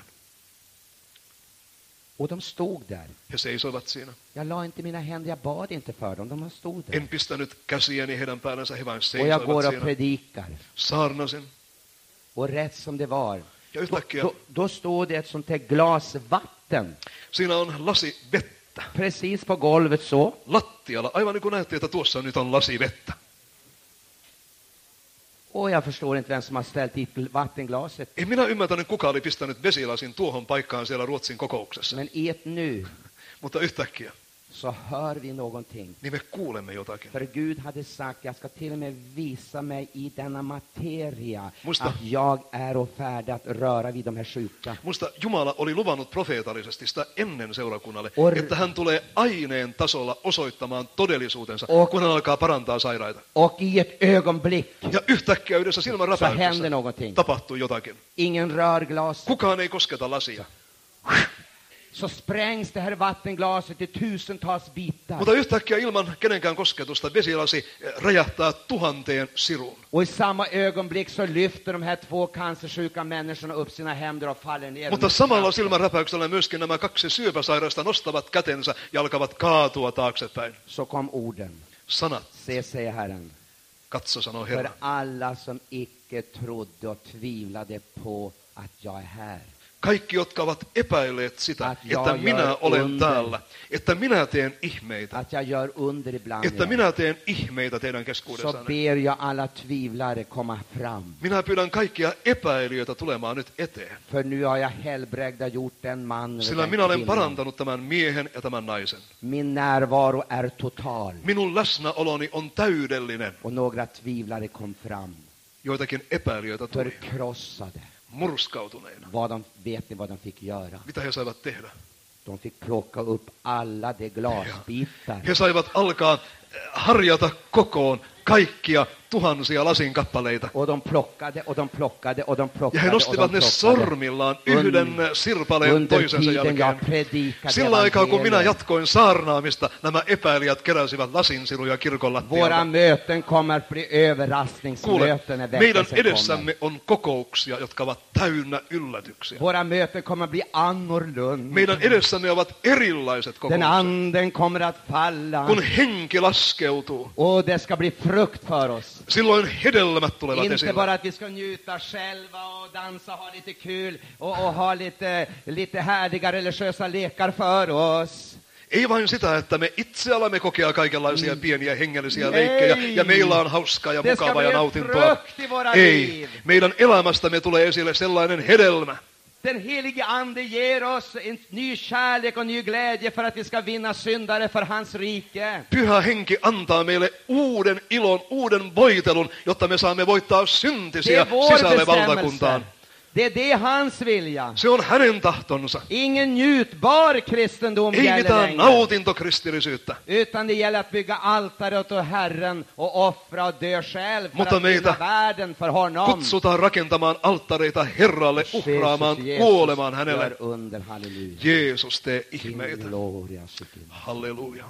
Och de stod där. He seisoivat siinä. Jag la inte mina händer, jag bad inte för dem. De stod där. En pistänyt käsiäni heidän päällensä, he vain Och jag går seisoivat och siinä. predikar. Saarnasin. Och rätt som det var, Ja yhtäkkiä då stod det ett sånt här glas vatten. siinä on lasi vettä. Precis på golvet så. Lattialla, aivan niin kuin näytti, että tuossa nyt on lasi vettä. Och jag förstår inte vem som har ställt dit vattenglaset. En minä ymmärtänyt, kuka oli pistänyt vesilasin tuohon paikkaan siellä Ruotsin kokouksessa. Men i ett nu Mutta yhtäkkiä, så hör vi någonting. niin me kuulemme jotakin. För Gud hade sagt, jag ska till och med visa mig i denna materia Musta. att jag är och färdig att röra vid de här sjuka. Musta Jumala oli luvannut profeetallisesti sitä ennen seurakunnalle, että hän tulee aineen tasolla osoittamaan todellisuutensa, kun hän alkaa parantaa sairaita. Och i ett ögonblick Ja yhtäkkiä yhdessä så händer silmänräpäyksessä någonting. tapahtui jotakin. Ingen rör glas. Kukaan ei kosketa lasia. Så sprängs det här vattenglaset i tusentals bitar. Mutta yhtäkkiä ilman kenenkään kosketusta vesilasi räjähtää 1000 siruun. Och i samma ögonblick så lyfter de här 2 cancersjuka människorna upp sina händer och faller ner. Mutta samalla silmänräpäyksellä myöskin nämä 2 syöpäsairasta nostavat kätensä ja alkavat kaatua taaksepäin. Så kom orden. Sanat, Se, säger Herren. katso, sanoo För Herra. alla som icke trodde och tvivlade på att jag är här. Kaikki, jotka ovat epäilleet sitä, Att jag että minä gör olen under. täällä, että minä teen ihmeitä, Att jag gör under ibland että er. minä teen ihmeitä teidän Så keskuudessanne. ber jag alla tvivlare komma fram. Minä pyydän kaikkia epäilijöitä tulemaan nyt eteen. För nu har jag helbrägda gjort den man och Sillä den minä olen kvinnan. parantanut tämän miehen ja tämän naisen. Min närvaro är total. Minun läsnäoloni on täydellinen. Och några tvivlare kom fram. Joitakin epäilijöitä tuli Förkrossade. murskautuneina. Vet ni vad de fick göra? Mitä he saivat tehdä? De fick plocka upp alla de glasbitar. He saivat alkaa harjata kokoon kaikkia tuhansia lasinkappaleita. Och de plockade och de plockade och de Ja plockade he och nostivat de ne plockade. sormillaan yhden sirpaleen Under toisensa tiden jag jälkeen. predikade Sillä aikaa, kun minä evangeliet. jatkoin saarnaamista, nämä epäilijät keräsivät lasinsiruja kirkon Våra lattialta. möten kommer att bli Kuule, överraskningsmöten när meidän väckelsen kommer. edessämme on kokouksia, jotka ovat täynnä yllätyksiä. Våra möten kommer att bli annorlunda. Meidän edessämme ovat erilaiset Den kokoukset. anden kommer att falla. Kun henki laskeutuu, Och det ska bli frukt för oss. silloin hedelmät tulevat Inte esille. bara att vi ska njuta själva och dansa, ha lite kul och ha lite härliga religiösa lekar för oss. Ei vain sitä, että me itse alamme kokea kaikenlaisia pieniä hengellisiä leikkejä ja meillä on hauskaa ja Det ska mukavaa ja bli en nautintoa. frukt i våra Ei, liv. meidän elämästämme tulee esille sellainen hedelmä. Den helige ande ger oss en ny kärlek och ny glädje för att vi ska vinna syndare för hans rike. Pyhä henki antaa meille uuden ilon, uuden voitelun, jotta me saamme voittaa Det syntisiä är vår sisälle bestämmelse. valtakuntaan. Det är hans vilja. Se on hänen tahtonsa. Ingen njutbar kristendom Ei gäller mitään längre. nautintokristillisyyttä. Utan det gäller att bygga altaret åt Herren och offra och dö själv för Mutta att vinna meitä världen för honom. Kutsutaan rakentamaan alttareita Herralle, uhraamaan, kuolemaan hänelle. gör under, halleluja. Jeesus, tee Din ihmeitä. gloria, Sikin. Halleluja.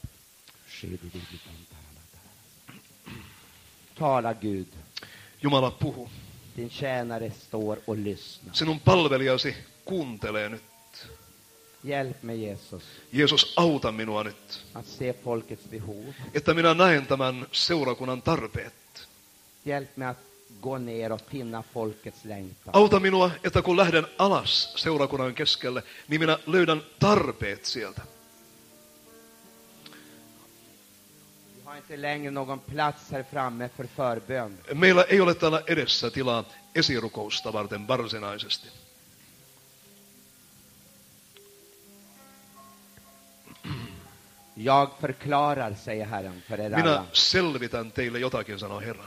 Tala Gud, Jumala, puhu. din tjänare står och lyssnar. Sinun palvelijasi kuuntelee nyt. Hjälp mig Jesus Jeesus, auta minua nyt, att se folkets behov. että minä näen tämän seurakunnan tarpeet. Hjälp mig att gå ner och finna folkets längtan. Auta minua, että kun lähden alas seurakunnan keskelle, niin minä löydän tarpeet sieltä. Vi har inte längre någon plats här framme för förbön. Meillä ei ole täällä edessä tilaa esirukousta varten varsinaisesti. Jag förklarar, säger Herren, för er Minä alla. selvitän teille jotakin, sanoo Herra.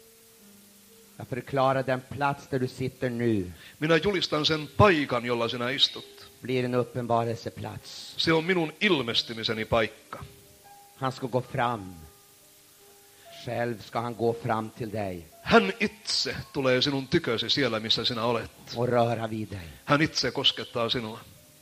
Jag förklarar den plats där du sitter nu Minä julistan sen paikan, jolla sinä istut. blir en uppenbarelseplats. Se on minun ilmestymiseni paikka. Han ska gå fram. Själv ska han gå fram till dig Hän itse tulee sinun tykösi siellä, missä sinä olet. och röra vid dig. Hän itse koskettaa sinua.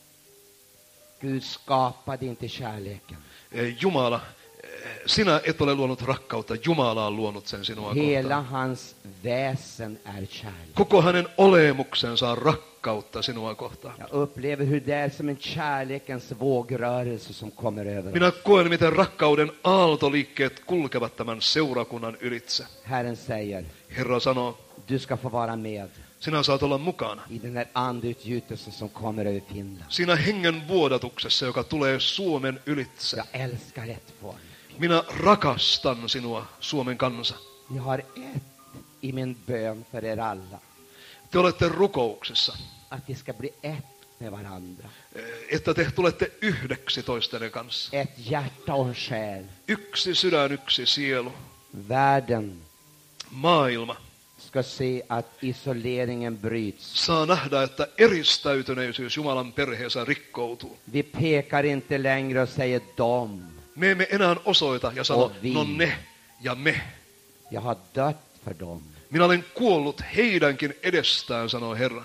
Gud skapade inte kärleken. Jumala, sinä et ole luonut rakkautta, Jumala on luonut sen sinua Hela kohtaan. hans väsen är kärlek. Koko hänen olemuksensa on rakkautta sinua kohtaan. Jag upplever hur det är som en kärlekens vågrörelse som kommer över oss. Minä koen, miten rakkauden aaltoliikkeet kulkevat tämän seurakunnan ylitse. Herren säger, Herra sanoo, du ska få vara med sinä saat olla mukana i den här andeutgjutelsen som kommer över Finland. siinä hengen vuodatuksessa, joka tulee Suomen ylitse. Jag älskar ett folk. Minä rakastan sinua, Suomen kansa. Jag har ett i min bön för er alla. Te olette rukouksessa, Att vi ska bli ett med varandra. että te tulette yhdeksi toistenne kanssa. Ett hjärta och en själ. Yksi sydän, yksi sielu. Världen Maailma ska se att isoleringen bryts. saa nähdä, että eristäytyneisyys Jumalan perheessä rikkoutuu. Vi pekar inte längre och säger dom. Me emme enää osoita ja sano, vi. no ne ja me. Jag har dött för dem. Minä olen kuollut heidänkin edestään, sanoo Herra.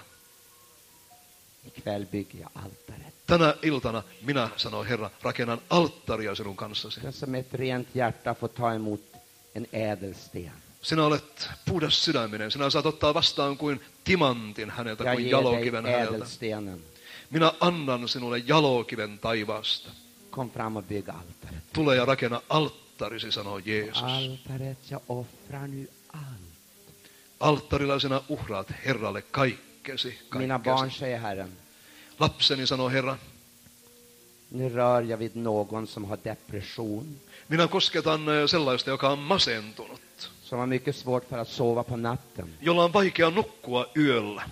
Ikväll bygger jag altaret. Tänä iltana minä, sanoo Herra, rakennan alttaria sinun kanssasi. Den som ett rent hjärta får ta emot en ädelsten. Sinä olet puhdas sydäminen. Sinä saat ottaa vastaan kuin timantin häneltä, Jag kuin ger dig jalokiven häneltä. ädelstenen. Minä annan sinulle jalokiven taivaasta. Kom fram och bygg altaret. Tule ja rakenna alttarisi, sanoo Jeesus. Altaret, jag offrar nu allt. Alttarilla sinä uhraat Herralle kaikki. kaikkesi Mina kaikkesi. barn, säger Herren, Lapseni, sanoo Herra, nu rör jag vid någon som har depression, minä kosketan sellaista, joka on masentunut, som har mycket svårt för att sova på natten. jolla on vaikea nukkua yöllä.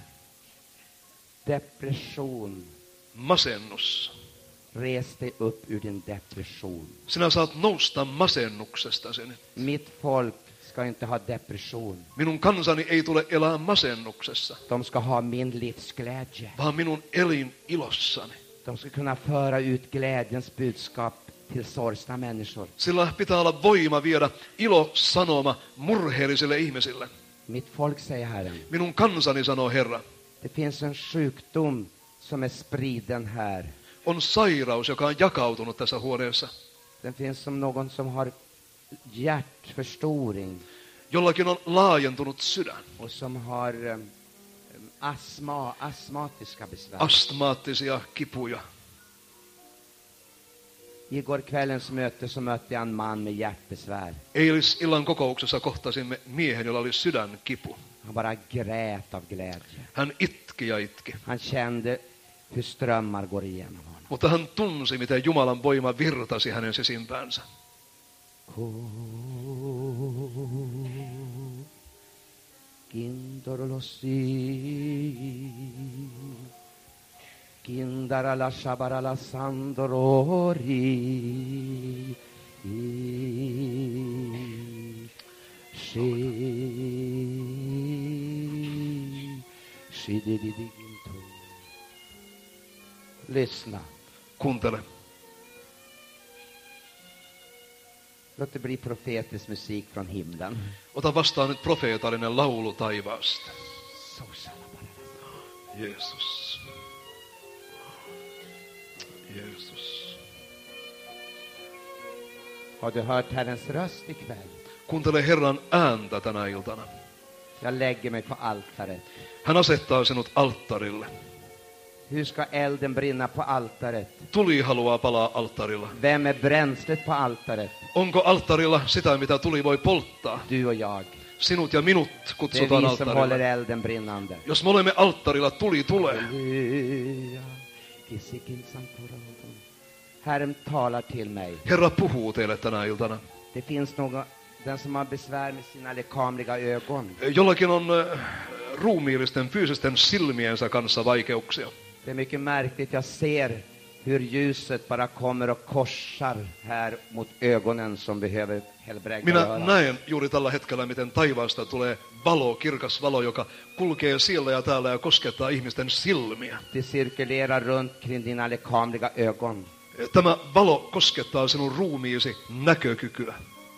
Depression. Masennus. Res dig upp ur din depression. Sinä saat nousta masennuksestasi nyt. Mitt folk ska inte ha depression. Minun kansani ei tule elää masennuksessa, De ska ha min livsglädje. vaan minun elin ilossani. De ska kunna föra ut glädjens budskap till sorgsna människor. Sillä pitää olla voima viedä ilosanoma murheellisille ihmisille. Mitt folk, säger Herren, Minun kansani, sanoo Herra, det finns en sjukdom som är spriden här. on sairaus, joka on jakautunut tässä huoneessa. Det finns som någon som har hjärtförstoring Jollakin on laajentunut sydän, och som har astmatiska besvär. astmaattisia kipuja. Igår kvällens möte så mötte jag en man med hjärtbesvär. Eilisillan kokouksessa kohtasimme miehen, jolla oli sydänkipu. Han bara grät av glädje. Hän itki ja itki, Han kände hur strömmar går igenom honom. mutta hän tunsi, miten Jumalan voima virtasi hänen sisimpäänsä. Kindara la shabara la sandorori. Lyssna. Kuuntele. Låt det bli profetisk musik från himlen. Ota vastaan nyt profeetallinen laulu taivaasta. Jeesus. Jeesus. Har du hört Herrens röst ikväll? Kuuntele Herran ääntä tänä iltana. Jag lägger mig på altaret. Hän asettaa sinut alttarille. Hur ska elden brinna på altaret? Tuli haluaa palaa alttarilla. Vem är bränslet på altaret? Onko alttarilla sitä, mitä tuli voi polttaa? Du och jag. Sinut ja minut Det är kutsutaan vi som håller alttarille. elden brinnande. Jos me olemme alttarilla, tuli tulee. Halleluja. Herren talar till mig. Herra puhuu teille tänä iltana. Det finns någon, den som har besvär med sina lekamliga ögon. Jollakin on ruumiillisten fyysisten silmiensä kanssa vaikeuksia. Det är mycket märkligt. Jag ser hur ljuset bara kommer och korsar här mot ögonen som behöver helbrägda Minä öron. näen juuri tällä hetkellä, miten taivaasta tulee valo, kirkas valo, joka kulkee siellä ja täällä ja koskettaa ihmisten silmiä. Det cirkulerar runt kring dina lekamliga ögon. Tämä valo koskettaa sinun ruumiisi näkökykyä.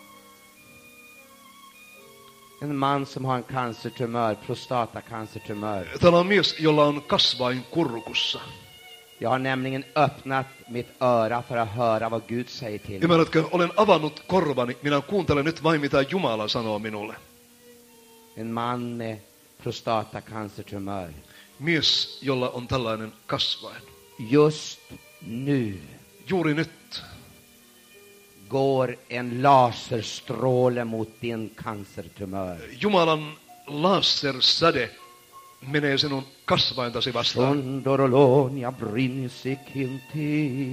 En man som har en cancertumör, prostatacancertumör. Täällä on mies, jolla on kasvain kurkussa. Jag har nämligen öppnat mitt öra för att höra vad Gud säger till mig. Ymmärrätkö, olen avannut korvani. Minä kuuntelen nyt vain, mitä Jumala sanoo minulle. En man med prostatacancertumör. Mies, jolla on tällainen kasvain. Just nu Juuri nyt går en laserstråle mot din cancertumör. Jumalan lasersäde menee sinun kasvaintasi vastaan. Sondorolonia brinsikinti.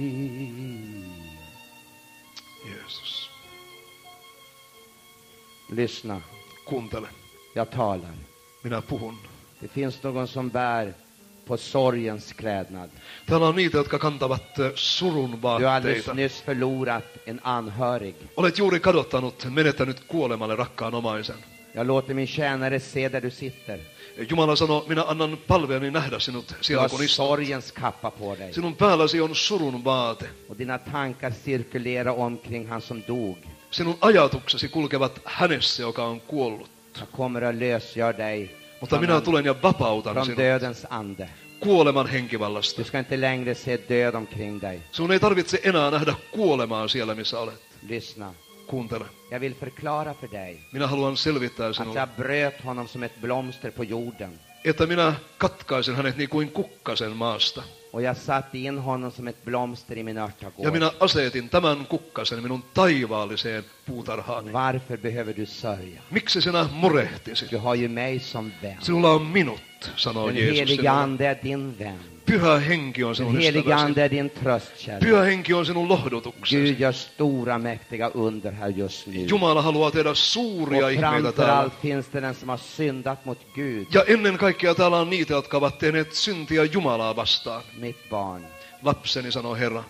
Jeesus. Lyssna, Kuuntele. jag talar. Minä puhun. Det finns någon som bär på sorgens klädnad. Täällä on niitä, jotka kantavat surun Du har alldeles vaatteita. nyss förlorat en anhörig. Olet juuri kadottanut, menettänyt kuolemalle rakkaan omaisen. Jag låter min tjänare se där du sitter. Jumala sanoo, minä annan palveeni nähdä sinut Du siellä, har kun istut. sorgens kappa på dig. Sinun päälläsi on surun vaate. Och dina tankar cirkulerar omkring han som dog. Sinun ajatuksesi kulkevat hänessä, joka on kuollut. Jag kommer att lösgöra dig Mutta minä tulen ja vapautan från sinut dödens ande. kuoleman henkivallasta. Du ska inte längre se död omkring dig. Sinun ei tarvitse enää nähdä kuolemaa siellä, missä olet. Lyssna. Kuuntele. Jag vill förklara för dig Minä haluan selvittää att sinulle, jag bröt honom som ett blomster på jorden. että minä katkaisen hänet niin kuin kukkasen maasta. Och jag satte in honom som ett blomster i min örtagård. Ja minä asetin tämän kukkasen minun taivaalliseen puutarhaani. Varför behöver du sörja? Miksi sinä murehtisit? Du har ju mig som vän. Sinulla on minut, sanoo Den Jeesus heliga sinulle. ande är din vän. Pyhä henki on Den sinun heliga ystäväsi. ande är din tröstkärlek. Pyhä henki on sinun lohdutuksesi. Gud gör stora mäktiga under här just nu. Jumala haluaa tehdä suuria Och ihmeitä täällä. framförallt finns det den som har syndat mot Gud. Ja ennen kaikkea täällä on niitä, jotka ovat tehneet syntiä Jumalaa vastaan. Mitt barn, Lapseni, sanoo Herra,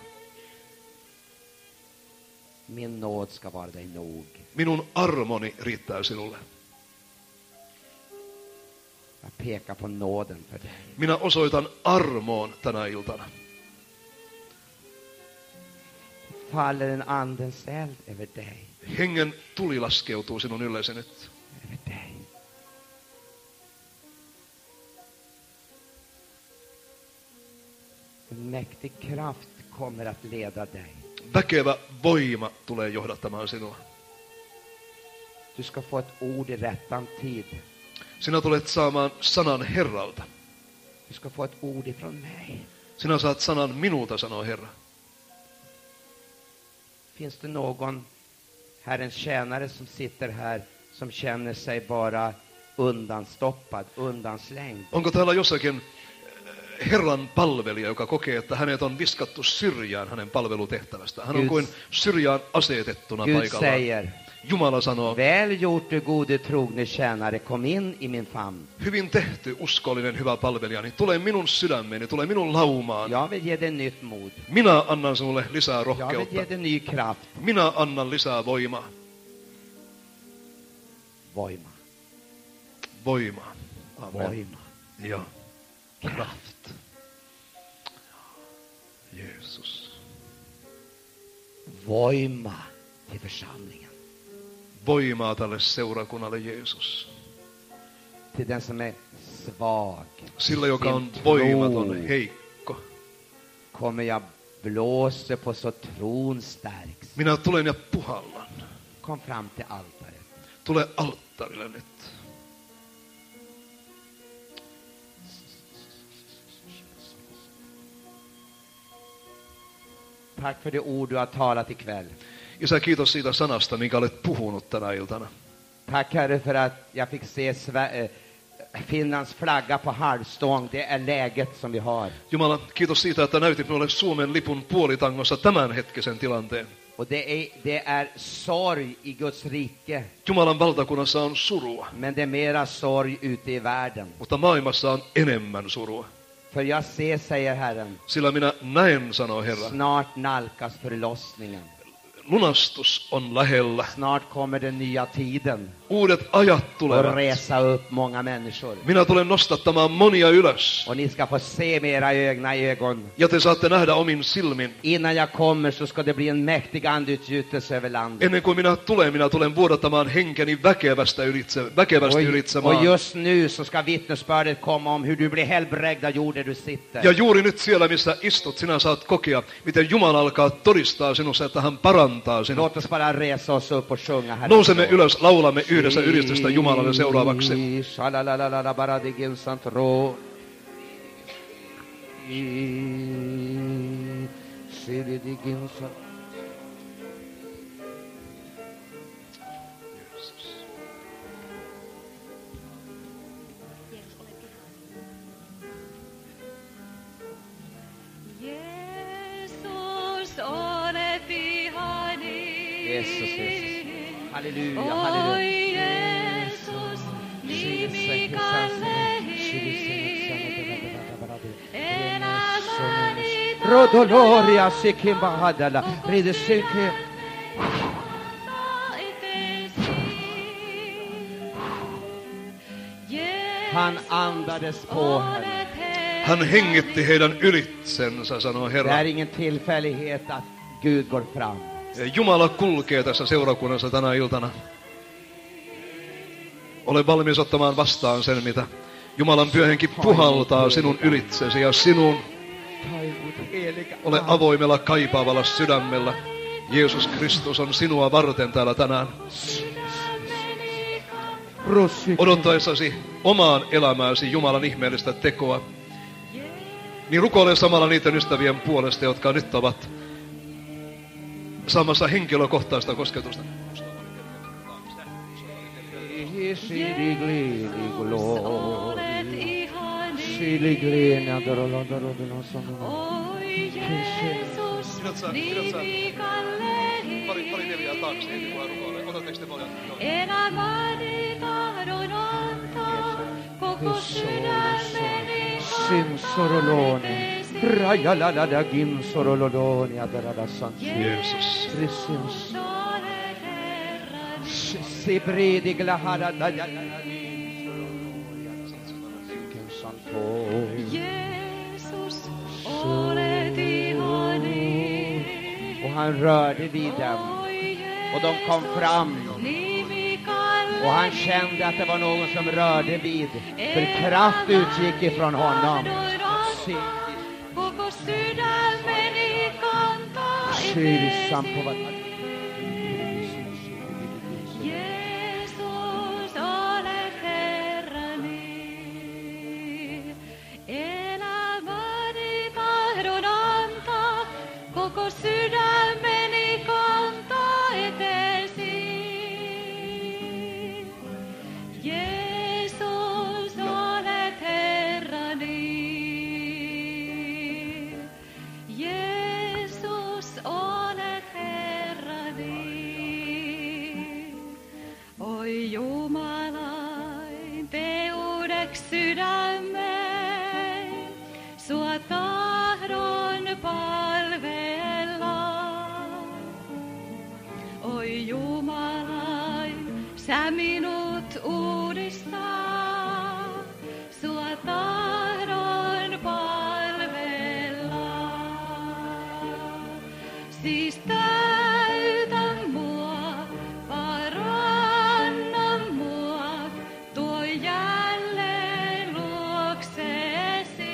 min nåd ska vara dig nog. minun armoni riittää sinulle. Jag pekar på nåden för dig. Minä osoitan armoon tänä iltana. Faller en andens eld över dig. Hengen tuli laskeutuu sinun yllesi nyt. Över dig. En mäktig kraft kommer att leda dig. Väkevä voima tulee johdattamaan sinua. Du ska få ett ord i rättan tid. Sinä tulet saamaan sanan Herralta. Du ska få ett ord ifrån mig. Sinä saat sanan minulta, sanoo Herra. Finns det någon Herrens tjänare som sitter här som känner sig bara undanstoppad, undanslängd? Onko täällä jossakin Herran palvelija, joka kokee, että hänet on viskattu syrjään hänen palvelutehtävästä? Hän on kuin syrjään asetettuna Gud paikallaan. säger, Jumala sanoo, väl gjort du gode trogne tjänare, kom in i min famn. hyvin tehty, uskollinen, hyvä palvelijani. Tule minun sydämeeni, tule minun laumaan. Jag vill ge dig nytt mod. Minä annan sinulle lisää Jag vill rohkeutta. ge dig ny kraft. Minä annan lisää voimaa. Voima. Voimaa. Amen. Voima. Ja. Kraft. Jeesus. Voima till församlingen. Voimaa tälle seurakunnalle, Jeesus. Till den som är svag. Sillä, joka on Sin voimaton, tro heikko. kommer jag blåsa på så tron stärks. Minä tulen ja puhallan. Kom fram till altaret. Tule alttarille nyt. Tack för det ord du har talat ikväll. Isä, kiitos siitä sanasta, minkä olet puhunut tänä iltana. Tack Herre för att jag fick se Finlands flagga på halvstång. Det är läget som vi har. Jumala, kiitos siitä, että näytit minulle Suomen lipun puolitangossa tämänhetkisen tilanteen. Och det är sorg i Guds rike. Jumalan valtakunnassa on surua, Men det är mera sorg ute i världen. mutta maailmassa on enemmän surua. För jag ser, säger Herren, Sillä minä näen, sanoo Herra, snart nalkas förlossningen. lunastus on lähellä. Snart kommer den nya tiden Uudet ajat och tulevat. resa upp många människor. Minä tulen nostattamaan monia ylös. Och ni ska få se med era egna ögon. Ja te saatte nähdä omin silmin. Innan jag kommer så ska det bli en mäktig andeutgjutelse över landet. Ennen kuin minä tulen vuodattamaan henkeni väkevästi ylitse Och maan. just nu så ska vittnesbördet komma om hur du blir helbrägd av jorden du sitter. Ja juuri nyt siellä, missä istut, sinä saat kokea, miten Jumala alkaa todistaa sinussa, että hän parantaa sinut. Låt oss bara resa oss upp och sjunga här. Nousemme ylös, laulamme yhdessä ylistystä Jumalalle seuraavaksi. Shalalala baradigin santro. Shiridigin sant. Jesus, olet ihani. Jesus, Jesus. Halleluja, Oi halleluja. Jeesus, nimi kalleihin. Elämäni Rodoloria sikimba hadala. Ridesike. Han andades på henne. Hän hengitti heidän ylitsensä, sanoo Det Herra. är ingen tillfällighet att Gud går fram. Jumala kulkee tässä seurakunnassa tänä iltana. Ole valmis ottamaan vastaan sen, mitä Jumalan pyhähenki puhaltaa sinun ylitsesi ja sinun. Ole avoimella kaipaavalla sydämellä. Jeesus Kristus on sinua varten täällä tänään. Odottaessasi omaan elämääsi Jumalan ihmeellistä tekoa. niin rukoile samalla niiden ystävien puolesta, jotka nyt ovat saamassa henkilökohtaista kosketusta. Jeesus, olet ihani. Oi Jeesus, nimi kallehi. Pari neljää taakse, heti kun rukoile. Otatteko te paljon? Elämäni tahdon antaa, koko sydämeni Sorolone, Rajaladada Gim Sorolodoni Adarada Sansi. Jeesus. Kristus. olet Herrani. Sibridi glahada Santo. Jeesus, olet ihani. Och han rörde vid dem. Oi Och de kom fram. nimi kallehi. Och han kände att det var någon som rörde vid. För kraft utgick ifrån honom. Koko sydämeni kantaa Kyrsam eteesi. på vad... Jeesus, olet Herrani. Elämäni tahdon antaa, koko sydämeni kantaa eteesi. Jeesus, olet Herrani. Jeesus, olet Herrani. Oi Jumalain peudeksi sydämen, sua tahdon palvella. Oi Jumalain, sä minut uudistaa, sua tahdon palvella. Siis täytä mua, paranna mua, tuo jälleen luokseesi.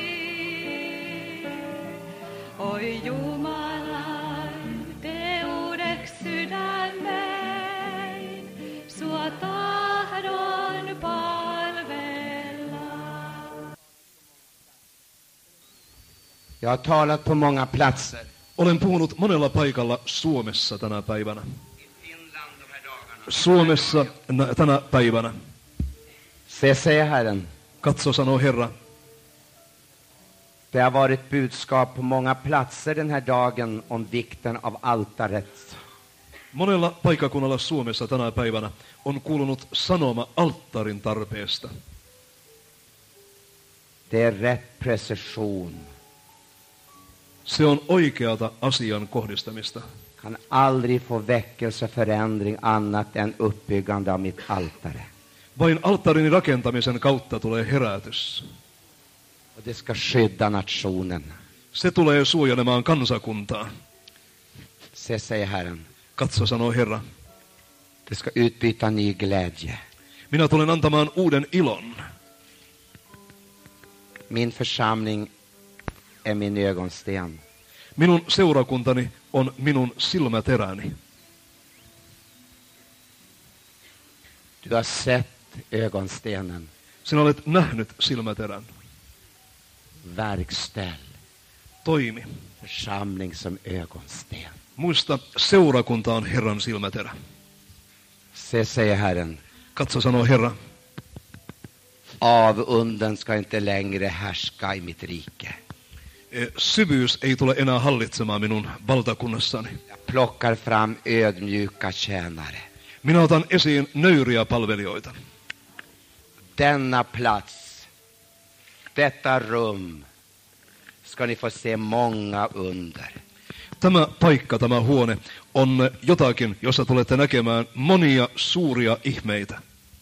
Oi Jumalain peudeksi sydämen, sua tahdon palvella. Jag har talat på många platser. Olen puhunut monella paikalla Suomessa tänä päivänä. Suomessa tänä päivänä. Se säger Herren. Katso, sanoo Herra. Det har varit budskap på många platser den här dagen om vikten av altaret. Monella paikkakunnalla Suomessa tänä päivänä on kuulunut sanoma alttarin tarpeesta. Det är rätt precision. Se on oikeata asian kohdistamista. Kan aldrig få väckelse och förändring annat än uppbyggande av mitt altare. Vain alttarin rakentamisen kautta tulee herätys. Och det ska skydda nationen. Se tulee suojelemaan kansakuntaa. Se säger Herren. Katso, sanoo Herra. Det ska utbyta ny glädje. Minä tulen antamaan uuden ilon. Min församling är min ögonsten. Minun seurakuntani on minun silmäteräni. Du har sett ögonstenen. Sinä olet nähnyt silmäterän. Verkställ Toimi. församling som ögonsten. Muista, seurakunta on Herran silmäterä. Se säger Herren. Katso, sanoo Herra. Avunden ska inte längre härska i mitt rike. Syvyys ei tule enää hallitsemaan minun valtakunnassani. Jag plockar fram ödmjuka tjänare. Minä otan esiin nöyriä palvelijoita. Denna plats, detta rum, ska ni få se många under. Tämä paikka, tämä huone on jotakin, jossa tulette näkemään monia suuria ihmeitä.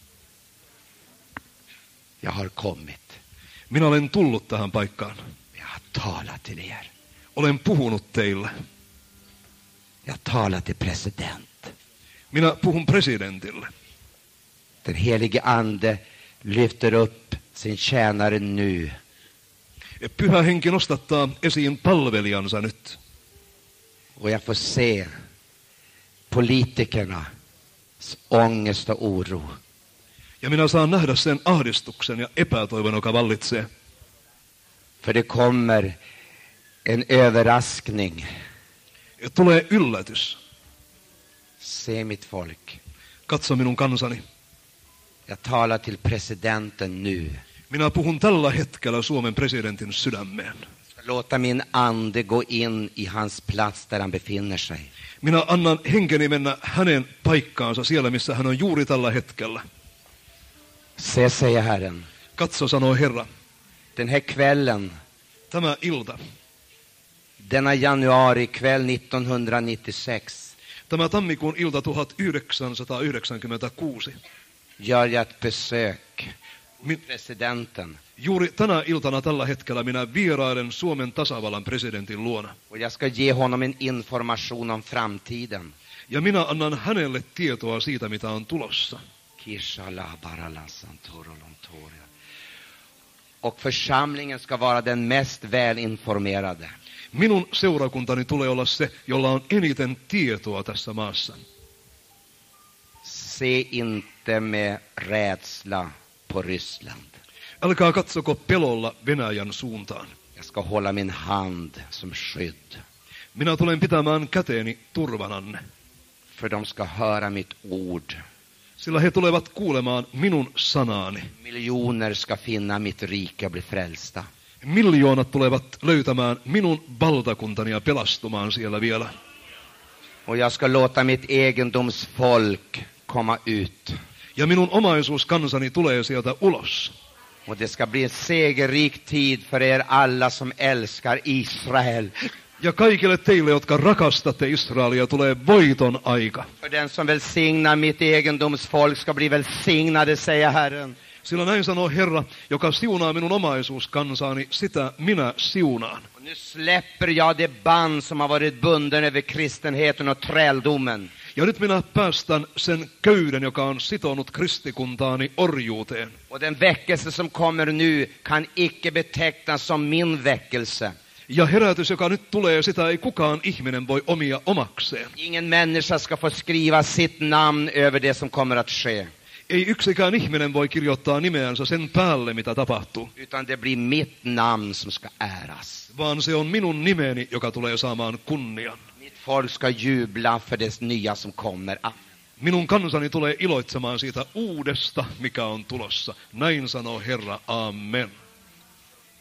Jag har kommit. Minä olen tullut tähän paikkaan. Jag har talat till er. Olen puhunut teille. Jag talar till president. Minä puhun presidentille. Den helige ande lyfter upp sin tjänare nu. Pyhä henki nostattaa esiin palvelijansa nyt. Och jag får se politikernas ångest och oro. Ja minä saan nähdä sen ahdistuksen ja epätoivon, joka vallitsee. För det kommer en överraskning. Tulee yllätys. Se mitt folk. Katso minun kansani. Jag talar till presidenten nu. Minä puhun tällä hetkellä Suomen presidentin sydämeen. Låta min ande gå in i hans plats där han befinner sig. Minä annan henkeni mennä hänen paikkaansa siellä, missä hän on juuri tällä hetkellä. Se, säger Herren. Katso, sanoo Herra. Den här kvällen, Tämä ilta, denna januarikväll 1996, tämä tammikuun ilta 1996, gör jag ett besök hos presidenten. Juuri tänä iltana tällä hetkellä minä vierailen Suomen tasavallan presidentin luona. Och jag ska ge honom en information om framtiden. Ja minä annan hänelle tietoa siitä, mitä on tulossa. Och församlingen ska vara den mest välinformerade. Minun seurakuntani tulee olla se, jolla on eniten tietoa tässä maassa. Se inte med rädsla på Ryssland. Älkää katsoko pelolla Venäjän suuntaan. Jag ska hålla min hand som skydd. Minä tulen pitämään käteeni turvananne. För de ska höra mitt ord. Sillä he tulevat kuulemaan minun sanaani. Miljoner ska finna mitt rike och bli frälsta. Miljoonat tulevat löytämään minun valtakuntani ja pelastumaan siellä vielä. Och jag ska låta mitt egendomsfolk komma ut. Ja minun omaisuuskansani tulee sieltä ulos. Och det ska bli en segerrik tid för er alla som älskar Israel. Ja kaikille teille, jotka rakastatte Israelia, tulee voiton aika. För den som välsignar mitt egendomsfolk ska bli välsignade, säger Herren. Sillä näin sanoo Herra, joka siunaa minun omaisuuskansaani, sitä minä siunaan. Och nu släpper jag det band som har varit bunden över kristenheten och träldomen. Ja nyt minä päästän sen köyden, joka on sitonut kristikuntaani orjuuteen. Och den väckelse som kommer nu kan icke betecknas som min väckelse. Ja herätys, joka nyt tulee, sitä ei kukaan ihminen voi omia omakseen. Ingen människa ska få skriva sitt namn över det som kommer att ske. Ei yksikään ihminen voi kirjoittaa nimeänsä sen päälle, mitä tapahtuu. Utan det blir mitt namn som ska äras. Vaan se on minun nimeni, joka tulee saamaan kunnian. Mitt folk ska jubla för det nya som kommer. Minun kansani tulee iloitsemaan siitä uudesta, mikä on tulossa. Näin sanoo Herra, amen.